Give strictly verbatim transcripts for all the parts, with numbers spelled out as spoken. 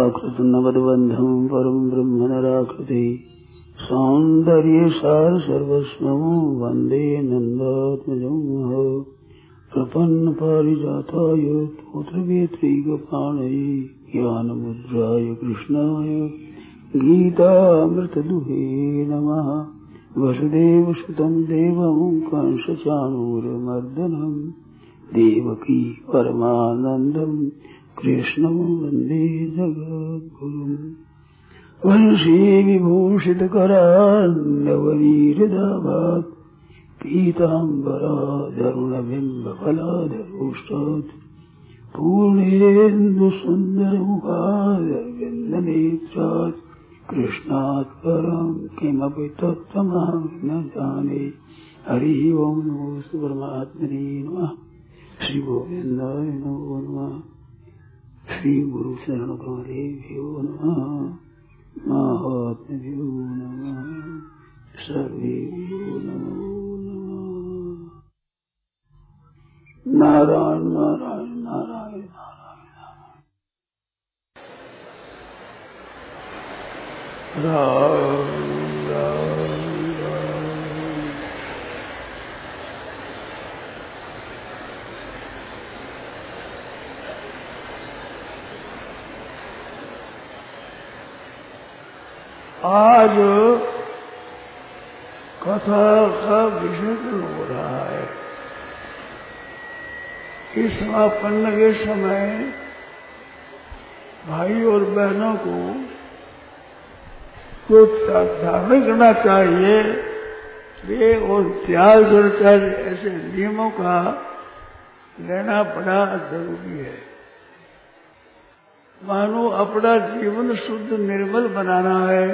प्राकृत नवद्बंधं परम ब्रह्म नराकृते सौंदर्य सार सर्वस्वं वंदे नंदात्मजं प्रपन्न पारिजाताय तोत्रवेत्रैकपाणये ज्ञानमुद्राय कृष्णाय गीतामृतदुहे नमः। वसुदेवसुतं देवं कंसचाणूरमर्दनं देवकी परमानन्दं कृष्णं वन्दे जगद्गुरुम्। वंशी विभूषितकरान्नवनीहृदाभात् पीताम्बराधरुणबिम्बफलाधरोष्टात् पूर्णेन्दुसुन्दरमुखारविन्दनेत्रात् कृष्णात् परं किमपि तत्त्वमहं न जाने। हरिः ओं नमोस्तु परमात्मने नमः। श्री गोविन्दाय नमो नमः। श्री गुरु शरण कमलेभ्यो नमः। महात्म्यो नमः। सर्वेभ्यो नमो नमः। नारायण नारायण नारायण राम राम राम। आज कथा का विषय हो रहा है। इस समापन के समय भाई और बहनों को जो धारण करना चाहिए वे और त्याग करना चाहिए, ऐसे नियमों का लेना बड़ा जरूरी है। मानो अपना जीवन शुद्ध निर्मल बनाना है।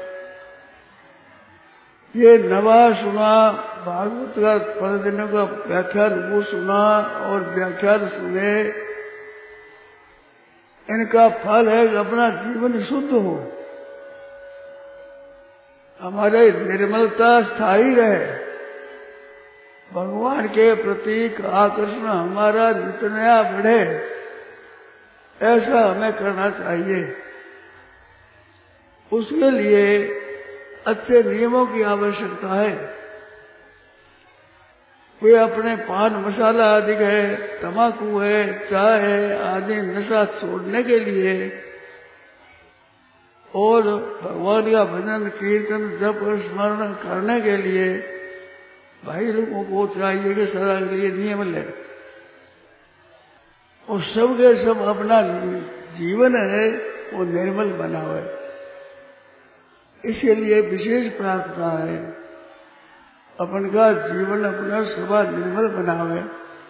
ये नवा सुना भागवत का प्रतिदिनों का व्याख्यान वो सुना और व्याख्यान सुने, इनका फल है कि अपना जीवन शुद्ध हो, हमारे निर्मलता स्थायी रहे, भगवान के प्रतीक आकर्षण हमारा नित्य नया बढ़े, ऐसा हमें करना चाहिए। उसके लिए अच्छे नियमों की आवश्यकता है। वे अपने पान मसाला आदि है, तम्बाकू है, चाय है आदि नशा छोड़ने के लिए और भगवान का भजन कीर्तन जप स्मरण करने के लिए भाई लोगों को चाहिए कि सदा के लिए नियम ले और सबके सब अपना जीवन है वो निर्मल बनावे। इसके लिए विशेष प्रार्थना है अपन का जीवन अपना सदा निर्मल बनावे।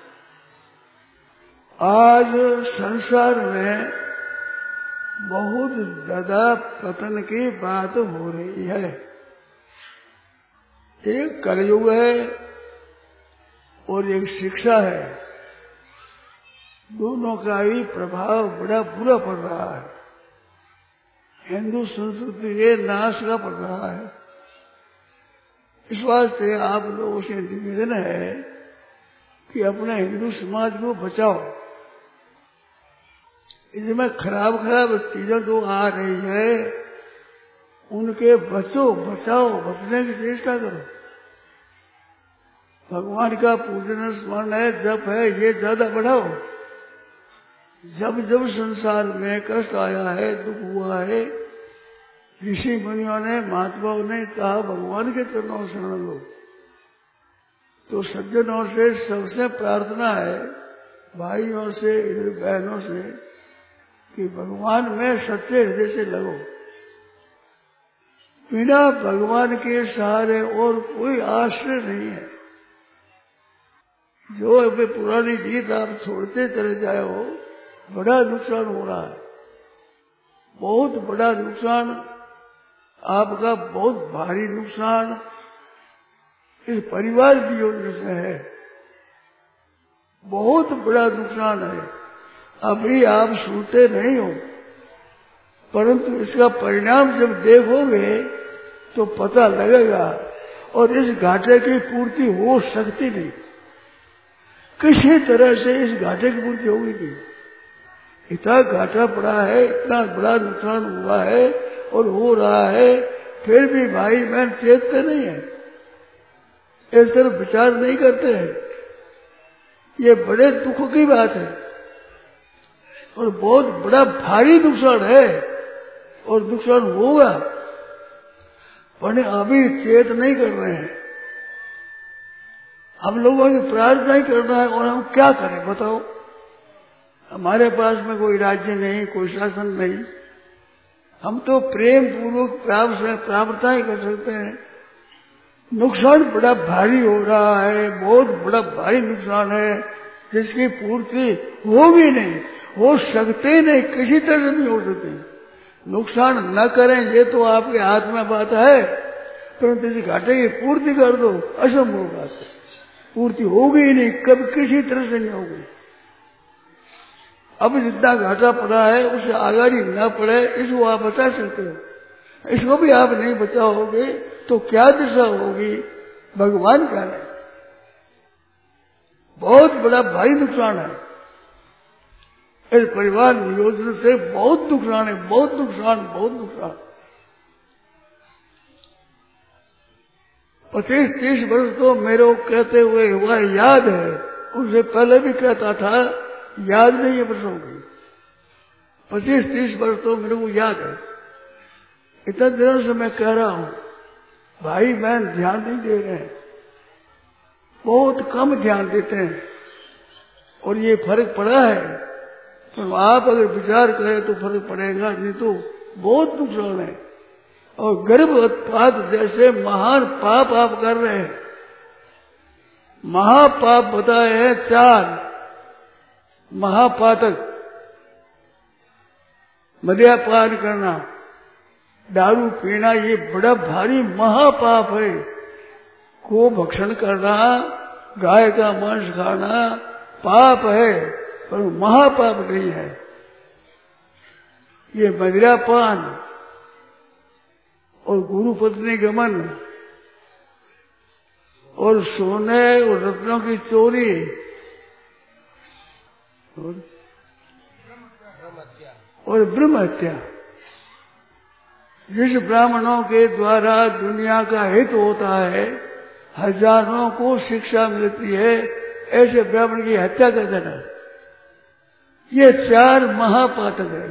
आज संसार में बहुत ज्यादा पतन की बात हो रही है। एक कलयुग है और एक शिक्षा है, दोनों का ही प्रभाव बड़ा बुरा पड़ रहा है। हिंदू संस्कृति के नाश का पड़ रहा है। इस वास्ते आप लोगों से निवेदन है कि अपने हिंदू समाज को बचाओ। इसमें खराब खराब चीजें जो आ रही है उनके बचो बचाओ बचने की चेष्टा करो। भगवान का पूजन स्मरण है, जप है, ये ज्यादा बढ़ाओ। जब जब संसार में कष्ट आया है, दुख हुआ है, ऋषि मुनियों ने महात्माओं ने कहा भगवान के चरणों शरण लो। तो सज्जनों से सबसे प्रार्थना है, भाइयों से बहनों से, कि भगवान में सच्चे हृदय से लगो। बिना भगवान के सहारे और कोई आश्रय नहीं है। जो अभी पुरानी रीत आप छोड़ते चले जाए हो, बड़ा नुकसान हो रहा है। बहुत बड़ा नुकसान, आपका बहुत भारी नुकसान इस परिवार की योजना से है। बहुत बड़ा नुकसान है। अभी आप सुनते नहीं हो, परंतु इसका परिणाम जब देखोगे तो पता लगेगा। और इस घाटे की पूर्ति हो सकती नहीं, किसी तरह से इस घाटे की पूर्ति होगी नहीं। इतना घाटा पड़ा है, इतना बड़ा नुकसान हुआ है और हो रहा है, फिर भी भाई बहन चेतते नहीं है, इस तरफ विचार नहीं करते हैं। ये बड़े दुख की बात है और बहुत बड़ा भारी नुकसान है और नुकसान होगा, पर अभी चेत नहीं कर रहे हैं। हम लोगों की प्रार्थना ही करना है और हम क्या करें बताओ। हमारे पास में कोई राज्य नहीं, कोई शासन नहीं, हम तो प्रेम पूर्वक प्रार्थना ही कर सकते हैं। नुकसान बड़ा भारी हो रहा है, बहुत बड़ा भारी नुकसान है, जिसकी पूर्ति होगी नहीं, हो सकते नहीं, किसी तरह से नहीं हो सकती। नुकसान न करें ये तो आपके हाथ में बात है, परंतु इस घाटे की पूर्ति कर दो, असंभव बात है, पूर्ति होगी ही नहीं, कभी किसी तरह से नहीं होगी। अब जितना घाटा पड़ा है उसे आगाड़ी न पड़े, इसको आप बचा सकते हो। इसको भी आप नहीं बचाओगे तो क्या दिशा होगी, भगवान क्या है। बहुत बड़ा भारी नुकसान है, इस परिवार नियोजन से बहुत नुकसान है, बहुत नुकसान, बहुत नुकसान। पच्चीस तीस वर्ष तो मेरे को कहते हुए हुआ याद है, उससे पहले भी कहता था, याद नहीं है वर्षों की। पच्चीस तीस वर्ष तो मेरे को याद है, इतने दिनों से मैं कह रहा हूं, भाई बहन ध्यान नहीं दे रहे हैं, बहुत कम ध्यान देते हैं और ये फर्क पड़ा है। तो आप अगर विचार करें तो फर्क पड़ेगा, नहीं तो बहुत नुकसान है। और गर्भपात जैसे महान पाप आप कर रहे हैं, महापाप बताए हैं चार महापातक। मद्यपान करना, दारू पीना, ये बड़ा भारी महापाप है। को भक्षण करना, गाय का मांस खाना पाप है, पर महापाप नहीं है। ये मदिरापान और गुरु पत्नी गमन और सोने और रत्नों की चोरी और, और ब्रह्म हत्या, जिस ब्राह्मणों के द्वारा दुनिया का हित होता है, हजारों को शिक्षा मिलती है, ऐसे ब्राह्मण की हत्या कर देना, ये चार महापातक है।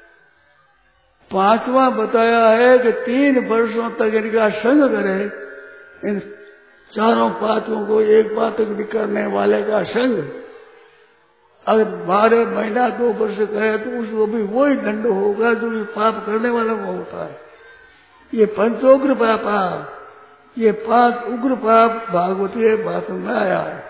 पांचवा बताया है कि तीन वर्षों तक इनका संग करे, इन चारों पातकों को एक पातक भी करने वाले का संग। अगर बारह महीना दो वर्ष करे तो उसको भी वही दंड होगा जो ये पाप करने वाला को होता है। ये पंचोग्र पापा, ये पांच उग्र पाप भागवतीय बात में आया है।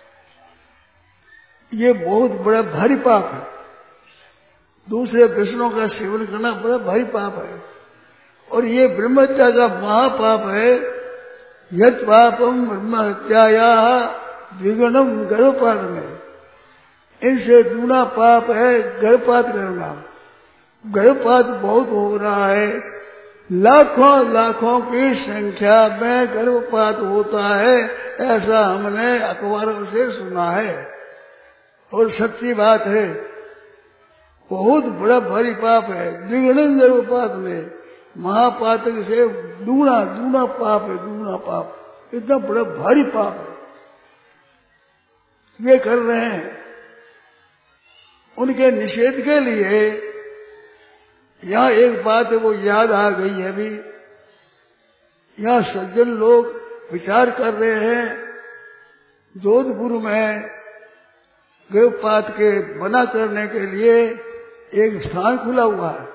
ये बहुत बड़ा भारी पाप है। दूसरे विष्णु का सेवन करना बड़ा भारी पाप है। और ये ब्रह्महत्या का महापाप है। यत् पापम ब्रह्महत्याया द्विगुणम गर्भपात में, इनसे दूना पाप है गर्भपात करना। गर्भपात बहुत हो रहा है, लाखों लाखों की संख्या में गर्भपात होता है, ऐसा हमने अखबारों से सुना है और सच्ची बात है। बहुत बड़ा भारी पाप है। द्विगुण गर्भपात में महापातक से दूना दूना पाप है, दूना पाप, इतना बड़ा भारी पाप है। वे कर रहे हैं। उनके निषेध के लिए यहाँ एक बात है वो याद आ गई है अभी। यहाँ सज्जन लोग विचार कर रहे हैं जोधपुर में गर्भपात के मना करने के लिए एक स्थान खुला हुआ है,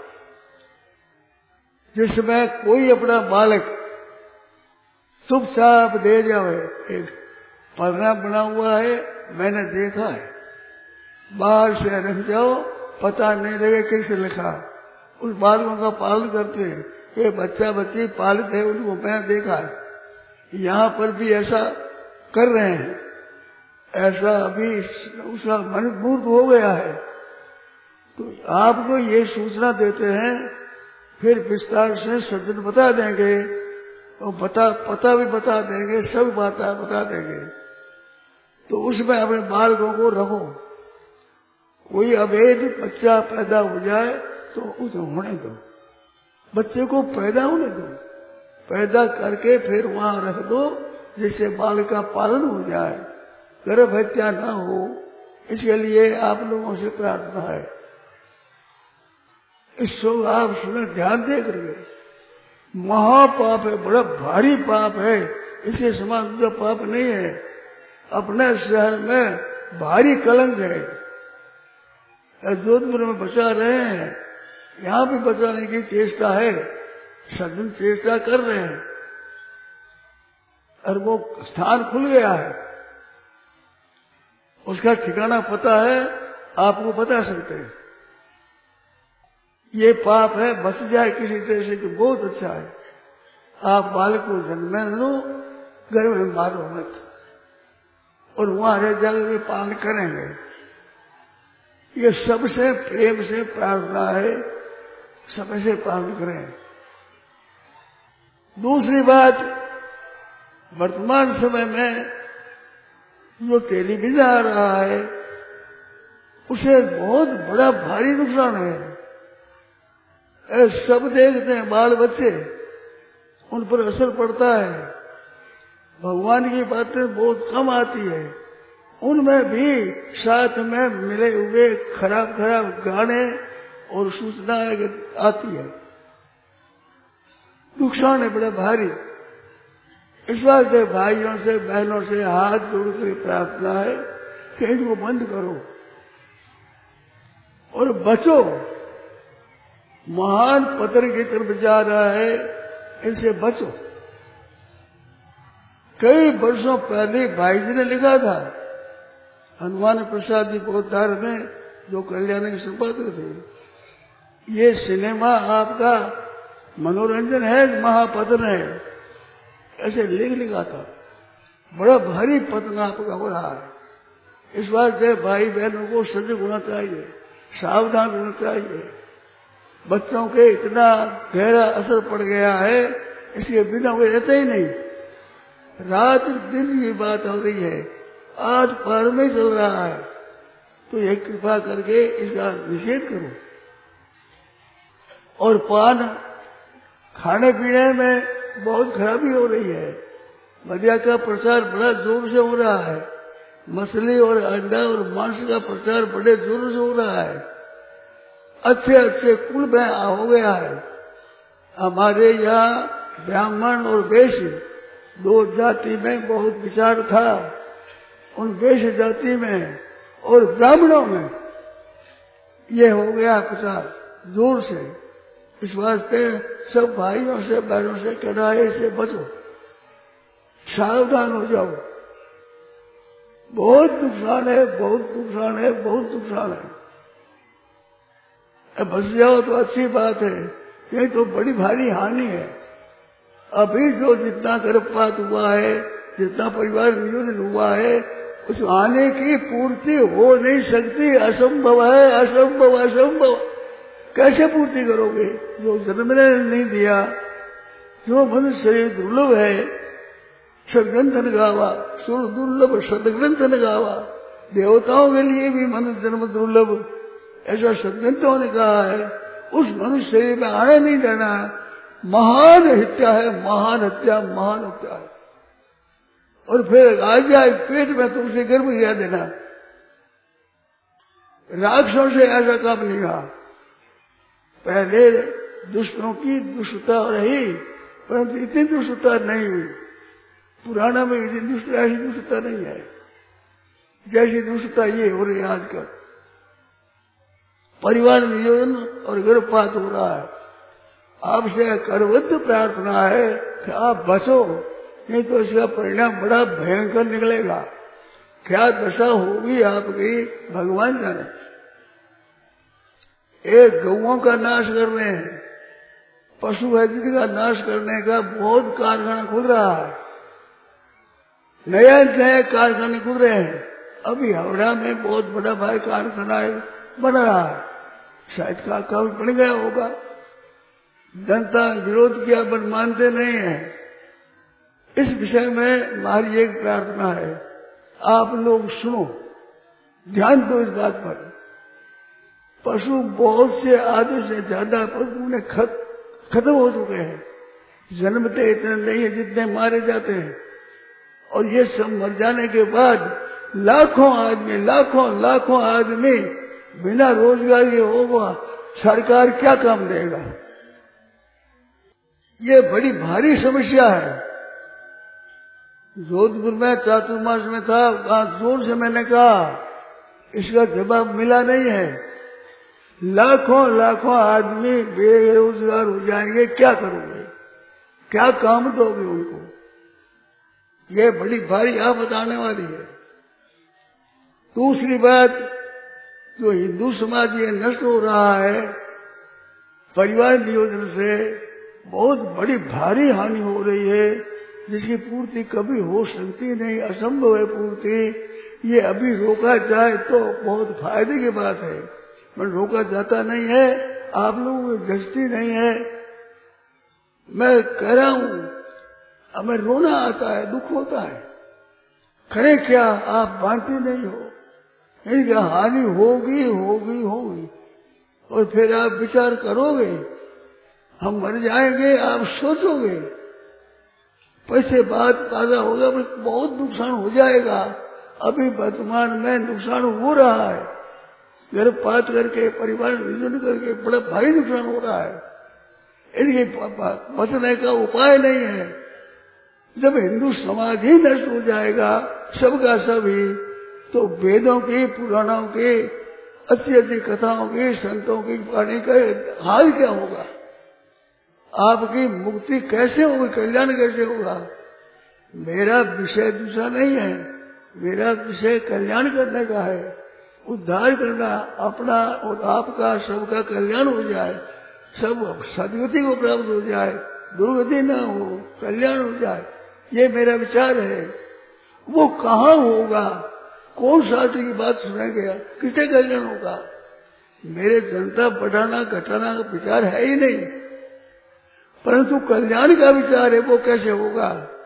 जिसमें कोई अपना बालक चुपचाप दे जाए। एक पन्ना बना हुआ है, मैंने देखा है, बाहर से रख जाओ, पता नहीं लगे किसने लिखा। उस बालकों का पालन करते हैं, ये बच्चा बच्ची पालित है, उनको मैंने देखा है। यहाँ पर भी ऐसा कर रहे हैं। ऐसा अभी उसका मन मूर्त हो गया है। तो आपको ये सूचना देते हैं, फिर विस्तार से सज्जन बता देंगे और बता पता भी बता देंगे, सब बातें बता देंगे। तो उसमें अपने बालकों को रखो, कोई अवैध बच्चा पैदा हो जाए तो उसे होने दो, बच्चे को पैदा होने दो, पैदा करके फिर वहां रख दो जिससे बाल का पालन हो जाए, गर्भ हत्या न हो। इसके लिए आप लोगों से प्रार्थना है। इसको आप सुने ध्यान दे करके। महापाप है, बड़ा भारी पाप है, इसके समान दूसरा पाप नहीं है। अपने शहर में भारी कलंक है। जोधपुर में बचा रहे हैं, यहाँ भी बचाने की चेष्टा है, सज्जन चेष्टा कर रहे हैं और वो स्थान खुल गया है। उसका ठिकाना पता है, आपको बता सकते हैं। ये पाप है, बच जाए किसी तरह से तो बहुत अच्छा है। आप बालक को जन्म लो, घर में मारो मत, और वहां रह जाकर पालन करेंगे। ये सबसे प्रेम से प्रार्थना है, सबसे पालन करें। दूसरी बात, वर्तमान समय में जो टेलीविजन आ रहा है उसे बहुत बड़ा भारी नुकसान है। सब देखते हैं, बाल बच्चे, उन पर असर पड़ता है। भगवान की बातें बहुत कम आती है, उनमें भी साथ में मिले हुए खराब खराब गाने और सूचनाएं आती है। नुकसान है बड़ा भारी। इस वास्ते भाइयों से बहनों से हाथ जोड़कर प्रार्थना है कि इनको बंद करो और बचो। महान पतन की तरफ जा रहा है, इनसे बचो। कई वर्षों पहले भाई जी ने लिखा था, हनुमान प्रसाद जी पोदार में, जो कल्याण के संपादक थे, ये सिनेमा आपका मनोरंजन है, महापतन है, ऐसे लिख लिखा था। बड़ा भारी पतन आपका हो रहा है। इस वास्ते भाई बहनों को सजग होना चाहिए, सावधान होना चाहिए। बच्चों के इतना गहरा असर पड़ गया है, इसके बिना वे रहते ही नहीं। रात दिन की बात हो रही है, आज पार में चल रहा है, तो ये कृपा करके इसका निषेध करो। और पान खाने पीने में बहुत खराबी हो रही है। मदिरा का प्रचार बड़ा जोर से हो रहा है, मछली और अंडा और मांस का प्रचार बड़े जोर से हो रहा है। अच्छे अच्छे कुल में हो गया है। हमारे यहाँ ब्राह्मण और वैश्य दो जाति में बहुत विचार था। उन वैश्य जाति में और ब्राह्मणों में ये हो गया प्रचार जोर से। इस वास्ते सब भाइयों से बहनों से कहना है, इससे बचो, सावधान हो जाओ। बहुत नुकसान है, बहुत नुकसान है, बहुत नुकसान है। बच जाओ तो अच्छी बात है, ये तो बड़ी भारी हानि है। अभी जो जितना गर्भपात हुआ है, जितना परिवार नियोजन हुआ है, उस हानि की पूर्ति हो नहीं सकती। असंभव है, असंभव असंभव। कैसे पूर्ति करोगे? जो जन्म ने नहीं दिया, जो मनुष्य शरीर दुर्लभ है, सदग्रंथन गावा, सुर दुर्लभ सदग्रंथन गावा। देवताओं के लिए भी मनुष्य जन्म दुर्लभ, ऐसा सदग्रंथों ने कहा है। उस मनुष्य शरीर में आने नहीं देना। महान हत्या है, महान हत्या, महान हत्या है। और फिर आ जाए पेट में तो उसे गर्भ गिरा देना। राक्षसों से ऐसा काम नहीं हुआ। पहले दुष्टों की दुष्टता रही, परंतु इतनी दुष्टता नहीं हुई। पुराना में इतनी दुष्ट ऐसी दुष्टता नहीं है जैसी दुष्टता ये हो रही है आजकल। परिवार नियोजन और गर्भपात हो रहा है। आपसे करबद्ध प्रार्थना है कि आप बचो, नहीं तो इसका परिणाम बड़ा भयंकर निकलेगा। क्या दशा होगी आपकी भगवान जाने। एक गौओं का नाश कर रहे हैं, पशु वैद्य का नाश करने का बहुत कारखाना खुल रहा है। नए नए कारखाने खुल रहे हैं। अभी हावड़ा में बहुत बड़ा भाई कारखाना बन रहा है, शायद का काम बन गया होगा। जनता विरोध किया पर मानते नहीं है। इस विषय में हमारी एक प्रार्थना है, आप लोग सुनो, ध्यान दो इस बात पर। पशु बहुत से आधे से ज्यादा पशु ने खत, खत्म हो चुके हैं। जन्मते इतने नहीं है जितने मारे जाते हैं। और ये सब मर जाने के बाद लाखों आदमी लाखों लाखों आदमी बिना रोजगार के होगा, सरकार क्या काम देगा? ये बड़ी भारी समस्या है। जोधपुर में चातुर्मास में था, वहां जोर से मैंने कहा, इसका जवाब मिला नहीं है। लाखों लाखों आदमी बेरोजगार हो जाएंगे, क्या करोगे? क्या काम दोगे उनको? ये बड़ी भारी आफत आने वाली है। दूसरी बात, जो हिंदू समाज ये नष्ट हो रहा है, परिवार नियोजन से बहुत बड़ी भारी हानि हो रही है, जिसकी पूर्ति कभी हो सकती नहीं, असंभव है पूर्ति। ये अभी रोका जाए तो बहुत फायदे की बात है, पर रोका जाता नहीं है। आप लोगों को जस्ती नहीं है। मैं कह रहा हूं, हमें रोना आता है, दुख होता है, करे क्या? आप मानते नहीं हो। इनकी हानि होगी होगी होगी, और फिर आप विचार करोगे, हम मर जाएंगे, आप सोचोगे, पैसे बात पैदा होगा, बहुत नुकसान हो जाएगा। अभी वर्तमान में नुकसान हो रहा है, गर्भपात करके, परिवार नियोजन करके बड़ा भारी नुकसान हो रहा है। इनके बचने का उपाय नहीं है। जब हिंदू समाज ही नष्ट हो जाएगा, सबका सभी, तो वेदों की, पुराणों की, अच्छी अच्छी कथाओं की, संतों की वाणी का हाल क्या होगा? आपकी मुक्ति कैसे होगी? कल्याण कैसे होगा? मेरा विषय दूसरा नहीं है, मेरा विषय कल्याण करने का है, उद्धार करना, अपना और आपका सबका कल्याण हो जाए, सब सदगति को प्राप्त हो जाए, दुर्गति न हो, कल्याण हो जाए, ये मेरा विचार है। वो कहाँ होगा? कौन शास्त्र की बात सुनेंगे? किससे कल्याण होगा? मेरे जनता बढ़ाना घटाना का विचार है ही नहीं, परंतु कल्याण का विचार है, वो कैसे होगा?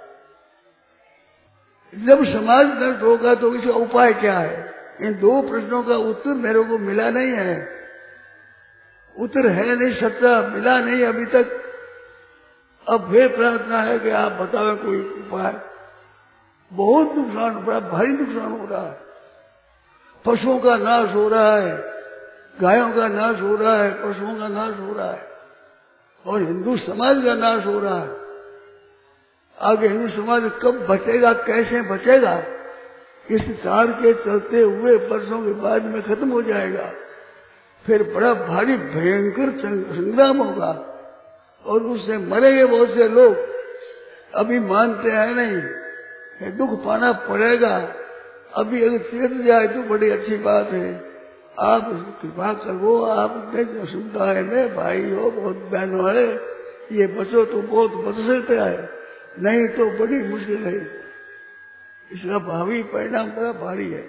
जब समाज नष्ट होगा तो इसका उपाय क्या है? इन दो प्रश्नों का उत्तर मेरे को मिला नहीं है, उत्तर है नहीं, सच्चा मिला नहीं अभी तक। अब फिर प्रार्थना है कि आप बताओ कोई उपाय। बहुत नुकसान, बड़ा भारी नुकसान हो रहा है। पशुओं का नाश हो रहा है, गायों का नाश हो रहा है, पशुओं का नाश हो रहा है, और हिंदू समाज का नाश हो रहा है। आगे हिंदू समाज कब बचेगा, कैसे बचेगा? इस चार के चलते हुए वर्षों के बाद में खत्म हो जाएगा। फिर बड़ा भारी भयंकर संग्राम होगा, और उससे मरेंगे बहुत से लोग। अभी मानते हैं नहीं, दुख पाना पड़ेगा। अभी अगर चेत जाए तो बड़ी अच्छी बात है। आप कृपा करो, आपने जो सुनता है, मैं भाई हो, बहुत बहनों है, ये बचो तो बहुत बच सकते है, नहीं तो बड़ी मुश्किल है। इसका भावी परिणाम बड़ा भारी है।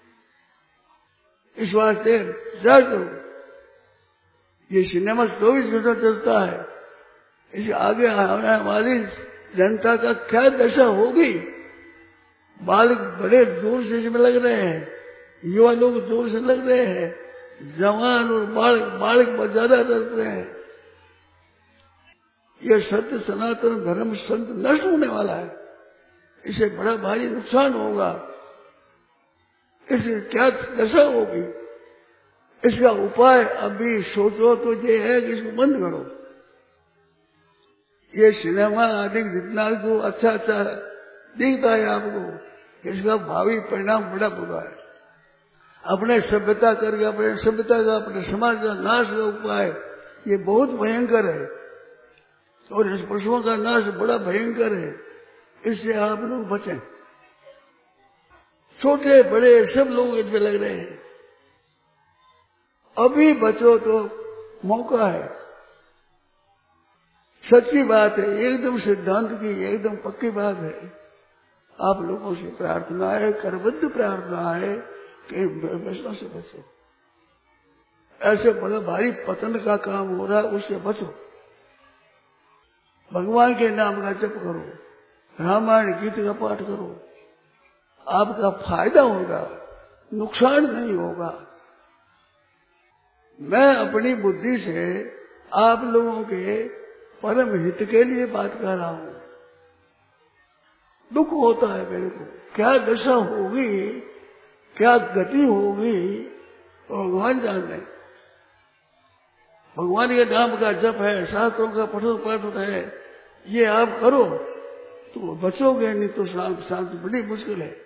इस वास्ते विचार करो, ये सिनेमा चौबीस घंटा चलता है, इसके आगे आने वाली जनता का क्या दशा होगी? बालक बड़े जोर से इसमें लग रहे हैं, युवा लोग जोर से लग रहे हैं, जवान और बालक बालक ज्यादा लग रहे हैं। यह सत्य सनातन धर्म संत नष्ट होने वाला है, इसे बड़ा भारी नुकसान होगा। इसकी क्या दशा होगी? इसका उपाय अभी सोचो तो ये है कि इसको बंद करो। ये सिनेमा आदि जितना जो अच्छा अच्छा दिखता है आपको, इसका भावी परिणाम बड़ा बुरा है। अपने सभ्यता करके, अपने सभ्यता का, अपने समाज का नाश का उपाय ये बहुत भयंकर है, और इस पशुओं का नाश बड़ा भयंकर है। इससे आप लोग बचें। छोटे बड़े सब लोग इसमें लग रहे हैं। अभी बचो तो मौका है। सच्ची बात है, एकदम सिद्धांत की एकदम पक्की बात है। आप लोगों से प्रार्थना है, करबद्ध प्रार्थना है कि वैष्णव से बचो। ऐसे बड़ा भारी पतन का काम हो रहा है, उससे बचो। भगवान के नाम का जप करो, रामायण गीत का पाठ करो, आपका फायदा होगा, नुकसान नहीं होगा। मैं अपनी बुद्धि से आप लोगों के परम हित के लिए बात कर रहा हूं। दुख होता है मेरे को, क्या दशा होगी, क्या गति होगी, भगवान जाने। भगवान के नाम का जप है, शास्त्रों का पठन पाठ है, ये आप करो तो बचोगे, नहीं तो शांत शांत बड़ी मुश्किल है।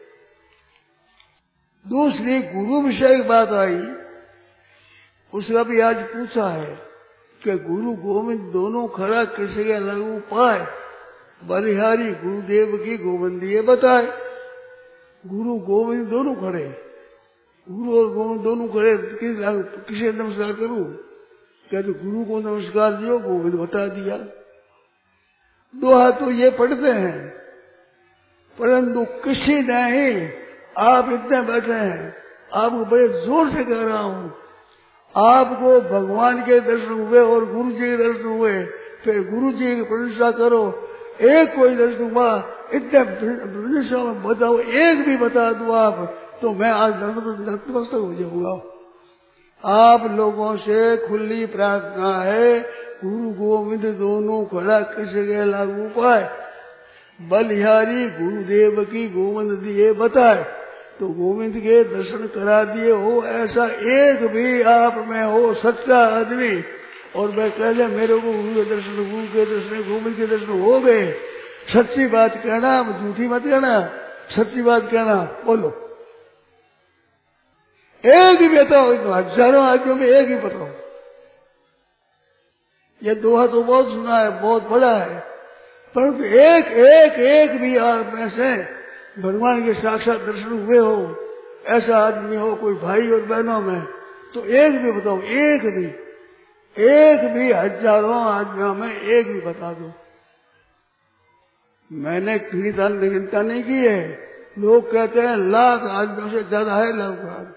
दूसरी गुरु विषय की बात आई, उसका भी आज पूछा है कि गुरु गोविंद दोनों खड़ा किसी के लगू पाए, बलिहारी गुरुदेव की गोविंदीय बताए। गुरु गोविंद दोनों खड़े, गुरु और गोविंद दोनों खड़े, किसे नमस्कार करूं? कहते गुरु को नमस्कार दियो, गोविंद बता दिया। दो हाथ तो ये पढ़ते हैं, परंतु किसी नहीं। आप इतने बैठे हैं, आपको बड़े जोर से कह रहा हूं, आपको भगवान के दर्शन हुए और गुरु जी के दर्शन हुए, फिर गुरु जी की प्रशंसा करो। एक कोई दर्शन हुआ, इतने में बताओ, एक भी बता दो आप, तो मैं आज नतमस्तक हो जाऊंगा। आप लोगों से खुली प्रार्थना है, गुरु गोविंद दोनों खड़ा किसी के लागू पाए, बलिहारी गुरुदेव की गोविंद दिए बताए। तो गोविंद के दर्शन करा दिए हो, ऐसा एक भी आप में हो सच्चा आदमी, और मैं कह ले मेरे को गुरु के दर्शन, गुरु के दर्शन, गोविंद के दर्शन हो गए। सच्ची बात कहना, झूठी मत कहना, सच्ची बात कहना। बोलो, एक ही बताओ, हजारों आदमियों में एक ही बताओ। ये दोहा तो बहुत सुना है, बहुत बड़ा है, परंतु एक एक एक भी आप में से भगवान के साक्षात दर्शन हुए हो, ऐसा आदमी हो कोई भाई और बहनों में, तो एक भी बताओ, एक भी, एक भी हजारों आदमियों में एक भी बता दो। मैंने गिनता नहीं की है, लोग कहते हैं लाख आदमियों से ज्यादा है, लाख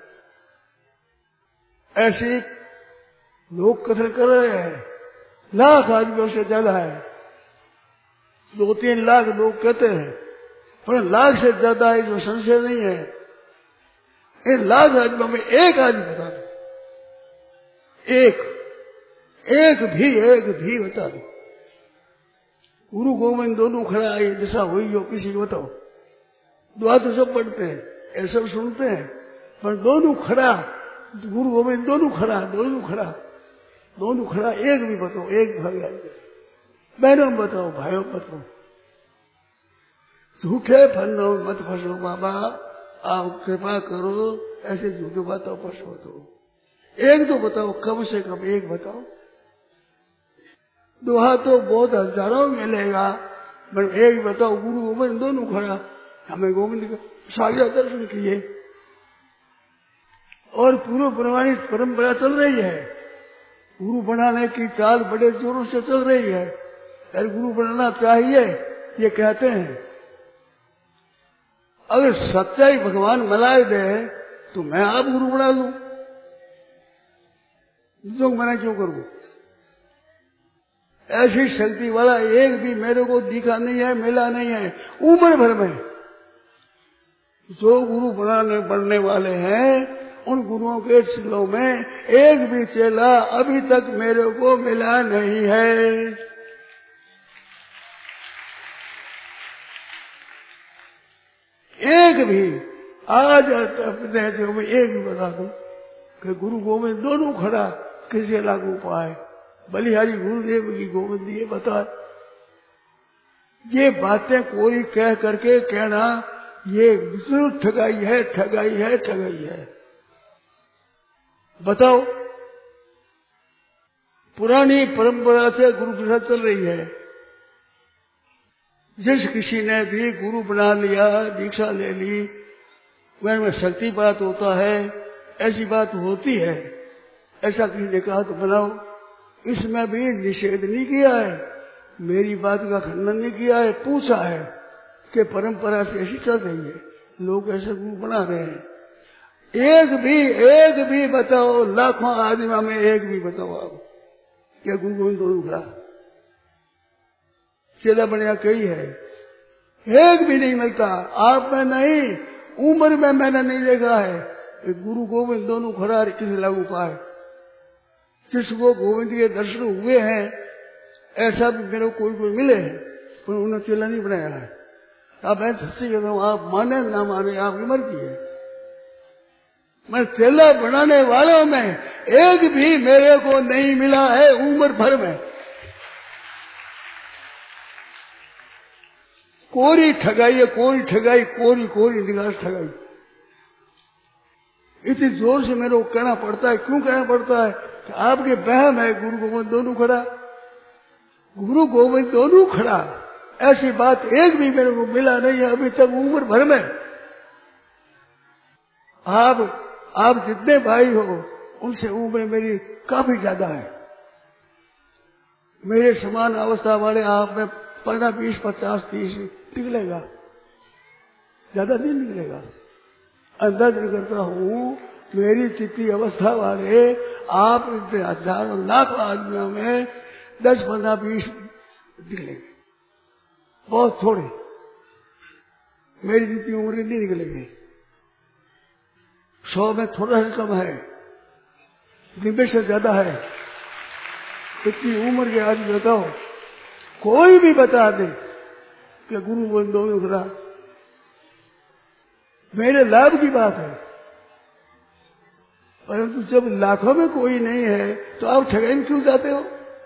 ऐसी लोग कथन कर रहे हैं, लाख आदमियों से ज्यादा है। दो तीन लाख लोग कहते हैं, पर लाख से ज्यादा है, इसमें संशय नहीं है। इन लाख आदमियों में एक आदमी बता दो, एक एक भी एक भी बता दो। गुरु गोविंद दोनों खड़ा, ये दशा हुई हो किसी को बताओ। दुआ तो सब पढ़ते हैं, ये सब सुनते हैं, पर दोनों खड़ा, गुरु गोविंद दोनों खड़ा, दोनों खड़ा, दोनों खड़ा, एक भी बताओ, एक भाई बहनों बताओ, भाइयों बताओ। झूठे फंदों मत फंसो बाबा, आप कृपा करो, ऐसे झूठे बातों फंसो तो एक तो बताओ, कम से कम एक बताओ। दोहा तो बहुत हजारों मिलेगा, पर एक बताओ। गुरु गोविंद दोनों खड़ा, हमें गोविंद का साझा दर्शन किए, और पूर्व प्रमाणित परंपरा चल रही है। गुरु बनाने की चाल बड़े जोरों से चल रही है, अरे गुरु बनाना चाहिए ये कहते हैं। अगर सच्चाई भगवान मलाई दे तो मैं आप गुरु बना लूं, जो मैं क्यों करूं? ऐसी शक्ति वाला एक भी मेरे को दिखा नहीं है, मिला नहीं है उम्र भर में। जो गुरु बनाने बनने वाले हैं, उन गुरुओं के चेलों में एक भी चेला अभी तक मेरे को मिला नहीं है। एक भी आज अपने चेलों में एक भी बता दो कि गुरु गोविंद दोनों खड़ा किसे लागू पाए, बलिहारी गुरुदेव की गोविंद ये बता। ये बातें कोई कह करके कहना ये जरूर ठगाई है, ठगाई है, ठगाई है। बताओ, पुरानी परंपरा से गुरु प्रथा चल रही है। जिस किसी ने भी गुरु बना लिया, दीक्षा ले ली, वह में शक्ति बात होता है, ऐसी बात होती है। ऐसा किसी ने कहा तो बनाओ, इसमें भी निषेध नहीं किया है, मेरी बात का खंडन नहीं किया है, पूछा है कि परंपरा से ऐसी चल रही है, लोग ऐसे गुरु बना रहे हैं। एक भी एक भी बताओ, लाखों आदमी में एक भी बताओ आप क्या गुरु गोविंद दोनों खड़ा चेला बढ़िया कही है, एक भी नहीं मिलता। आप में नहीं, उम्र में मैंने नहीं देखा है गुरु गोविंद दोनों खड़ा किसी लागू पाए। जिसको गोविंद के दर्शन हुए हैं ऐसा भी मेरे को कोई कोई मिले पर उन्होंने चेला नहीं बनाया है। अब मैं सच्ची कहता हूँ, आप माने ना माने आपकी मर्जी है। मैं चेला बनाने वालों में एक भी मेरे को नहीं मिला है उम्र भर में। कोरी ठगाई है, कोरी ठगाई, कोरी कोरी निगाह ठगाई। इतनी जोर से मेरे को कहना पड़ता है। क्यों कहना पड़ता है कि आपके बहम है गुरु गोविंद दोनों खड़ा, गुरु गोविंद दोनों खड़ा। ऐसी बात एक भी मेरे को मिला नहीं है अभी तक उम्र भर में। आप आप जितने भाई हो उनसे उम्र मेरी काफी ज्यादा है। मेरे समान अवस्था वाले आप में पंद्रह बीस पचास तीस निकलेगा, ज्यादा नहीं निकलेगा। अंदाज करता हूँ मेरी चित्ती अवस्था वाले आप हजारों लाख आदमियों में दस पंद्रह बीस निकलेंगे, बहुत थोड़े। मेरी जितनी उम्र नहीं निकलेंगे। सौ में थोड़ा सा कम है, नब्बे से ज्यादा है। इतनी उम्र के आदमी बताओ, कोई भी बता दे कि गुरु गोविंद दोनों खड़ा, मेरे लाभ की बात है। परंतु जब लाखों में कोई नहीं है तो आप ठगाई में क्यों जाते हो?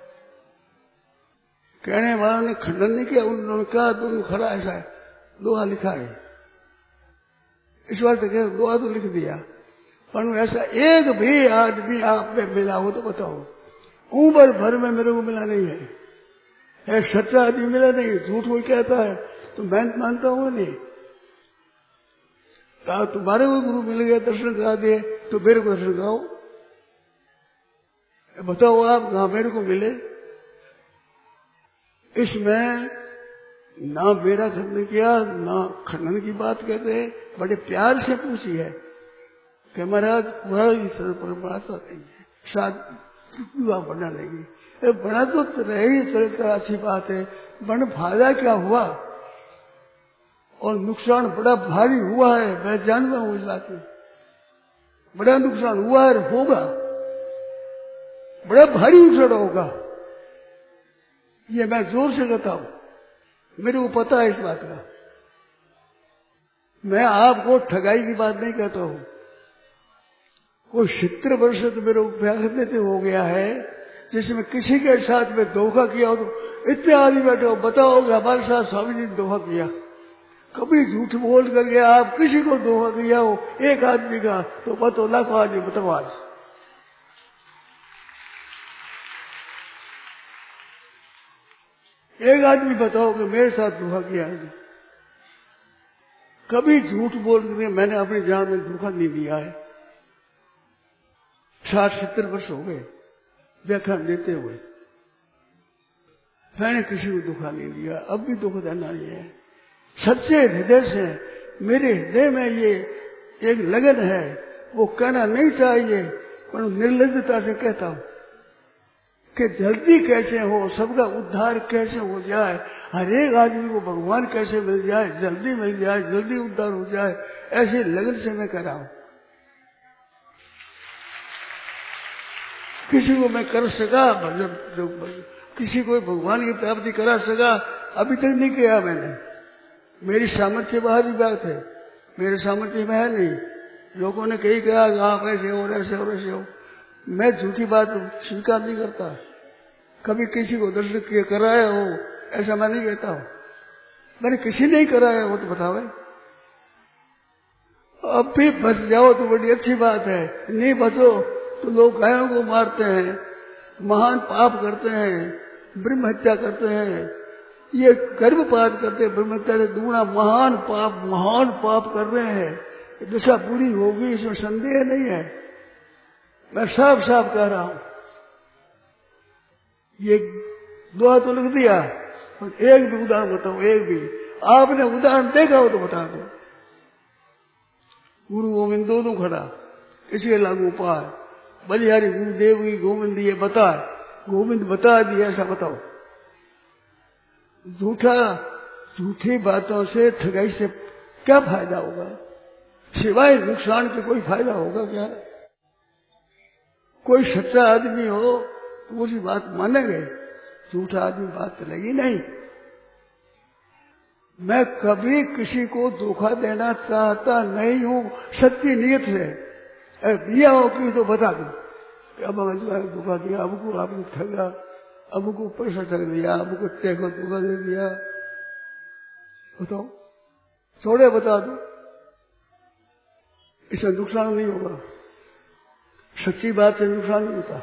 कहने वालों ने खंडन नहीं किया, उन्होंने कहा दोनों खड़ा ऐसा है, दोहा लिखा है। इस बार तो कह दोहा तो लिख दिया, पर ऐसा एक भी आदमी आप में मिला हो तो बताओ। उम्र भर में मेरे को मिला नहीं है। एक सच्चा आदमी मिला नहीं, झूठ कोई कहता है तो मैं मानता हूँ नहीं। कहा तुम्हारे को गुरु मिल गया, दर्शन करा दिए, तो मेरे को दर्शन कराओ। बताओ आप कहाँ मेरे को मिले? इसमें ना मेरा खंडन किया ना खंडन की बात कहते हैं। बड़े प्यार से पूछी है कि महाराज पूरा परंपरा तो नहीं है, शायद बना नहीं। बना तो रहे ही चलता, अच्छी बात है। बन फायदा क्या हुआ और नुकसान बड़ा भारी हुआ है, मैं जानता हूँ इस बात में। बड़ा नुकसान हुआ है, होगा बड़ा भारी नुकसान होगा, ये मैं जोर से कहता हूँ। मेरे को पता है इस बात का। मैं आपको ठगाई की बात नहीं कहता हूँ। कोई सत्तर वर्ष तो मेरे व्याख्या हो गया है जिसमें किसी के साथ में धोखा किया हो तो इतने आदमी बैठे हो, बताओ हमारे साथ स्वामी जी ने धोखा किया। कभी झूठ बोल करके आप किसी को धोखा किया हो एक आदमी का, तो बताओ लाखों आदमी बताओ आज। एक आदमी बताओ कि मेरे साथ धोखा किया है। कभी झूठ बोल करके मैंने अपनी जान में धोखा नहीं दिया है। साठ सत्तर वर्ष हो गए व्याख्यान देते हुए, मैंने किसी को धोखा नहीं दिया, अब भी धोखा देना नहीं है। सच्चे हृदय से मेरे हृदय में ये एक लगन है, वो कहना नहीं चाहिए पर निर्लज्जता से कहता हूं कि जल्दी कैसे हो, सबका उद्धार कैसे हो जाए, हर एक आदमी को भगवान कैसे मिल जाए, जल्दी मिल जाए, जल्दी उद्धार हो जाए, ऐसे लगन से मैं कह रहा हूं। किसी को मैं कर सका, मतलब किसी को भगवान की प्राप्ति करा सका अभी तक नहीं किया मैंने। मेरी सामर्थ्य बाहर की बात है, मेरे सामर्थ्य में है नहीं। लोगों ने कही कहा आप ऐसे हो ऐसे हो ऐसे हो, मैं झूठी बात स्वीकार नहीं करता। कभी किसी को दर्शन किए कराया हो ऐसा मैं नहीं कहता हूं। मैंने किसी ने ही कराया हो तो बताओ। अब भी बच जाओ तो बड़ी अच्छी बात है, नहीं बचो तो लोग गायों को मारते हैं, महान पाप करते हैं, ब्रह्म हत्या करते हैं, ये गर्भपात करते हैं, ब्रह्म हत्या से दूना महान पाप महान पाप कर रहे हैं। दशा पूरी होगी इसमें संदेह नहीं है, मैं साफ साफ कह रहा हूं। ये दुआ तो लिख दिया, पर एक भी उदाहरण बताओ, एक भी आपने उदाहरण देखा हो तो बता दो। गुरु गोविंद दोनों खड़ा, किसी लागू पार बलिहारी गुरुदेव की गोविंद ये बता, गोविंद बता दिया ऐसा बताओ। झूठा झूठी बातों से ठगाई से क्या फायदा होगा, सिवाय नुकसान के कोई फायदा होगा क्या? कोई सच्चा आदमी हो तो उसकी बात मानेंगे, झूठा आदमी बात चलेगी नहीं। मैं कभी किसी को धोखा देना चाहता नहीं हूं, सच्ची नीयत से। दिया हो कि तो बता दो, अब हमें धोखा दिया, हमको आपने ठगा, हमको पैसा ठग लिया, हमको टैक्स धोखा दे दिया, बताओ, थोड़े बता दो, इससे नुकसान नहीं होगा। सच्ची बात से नुकसान नहीं होता।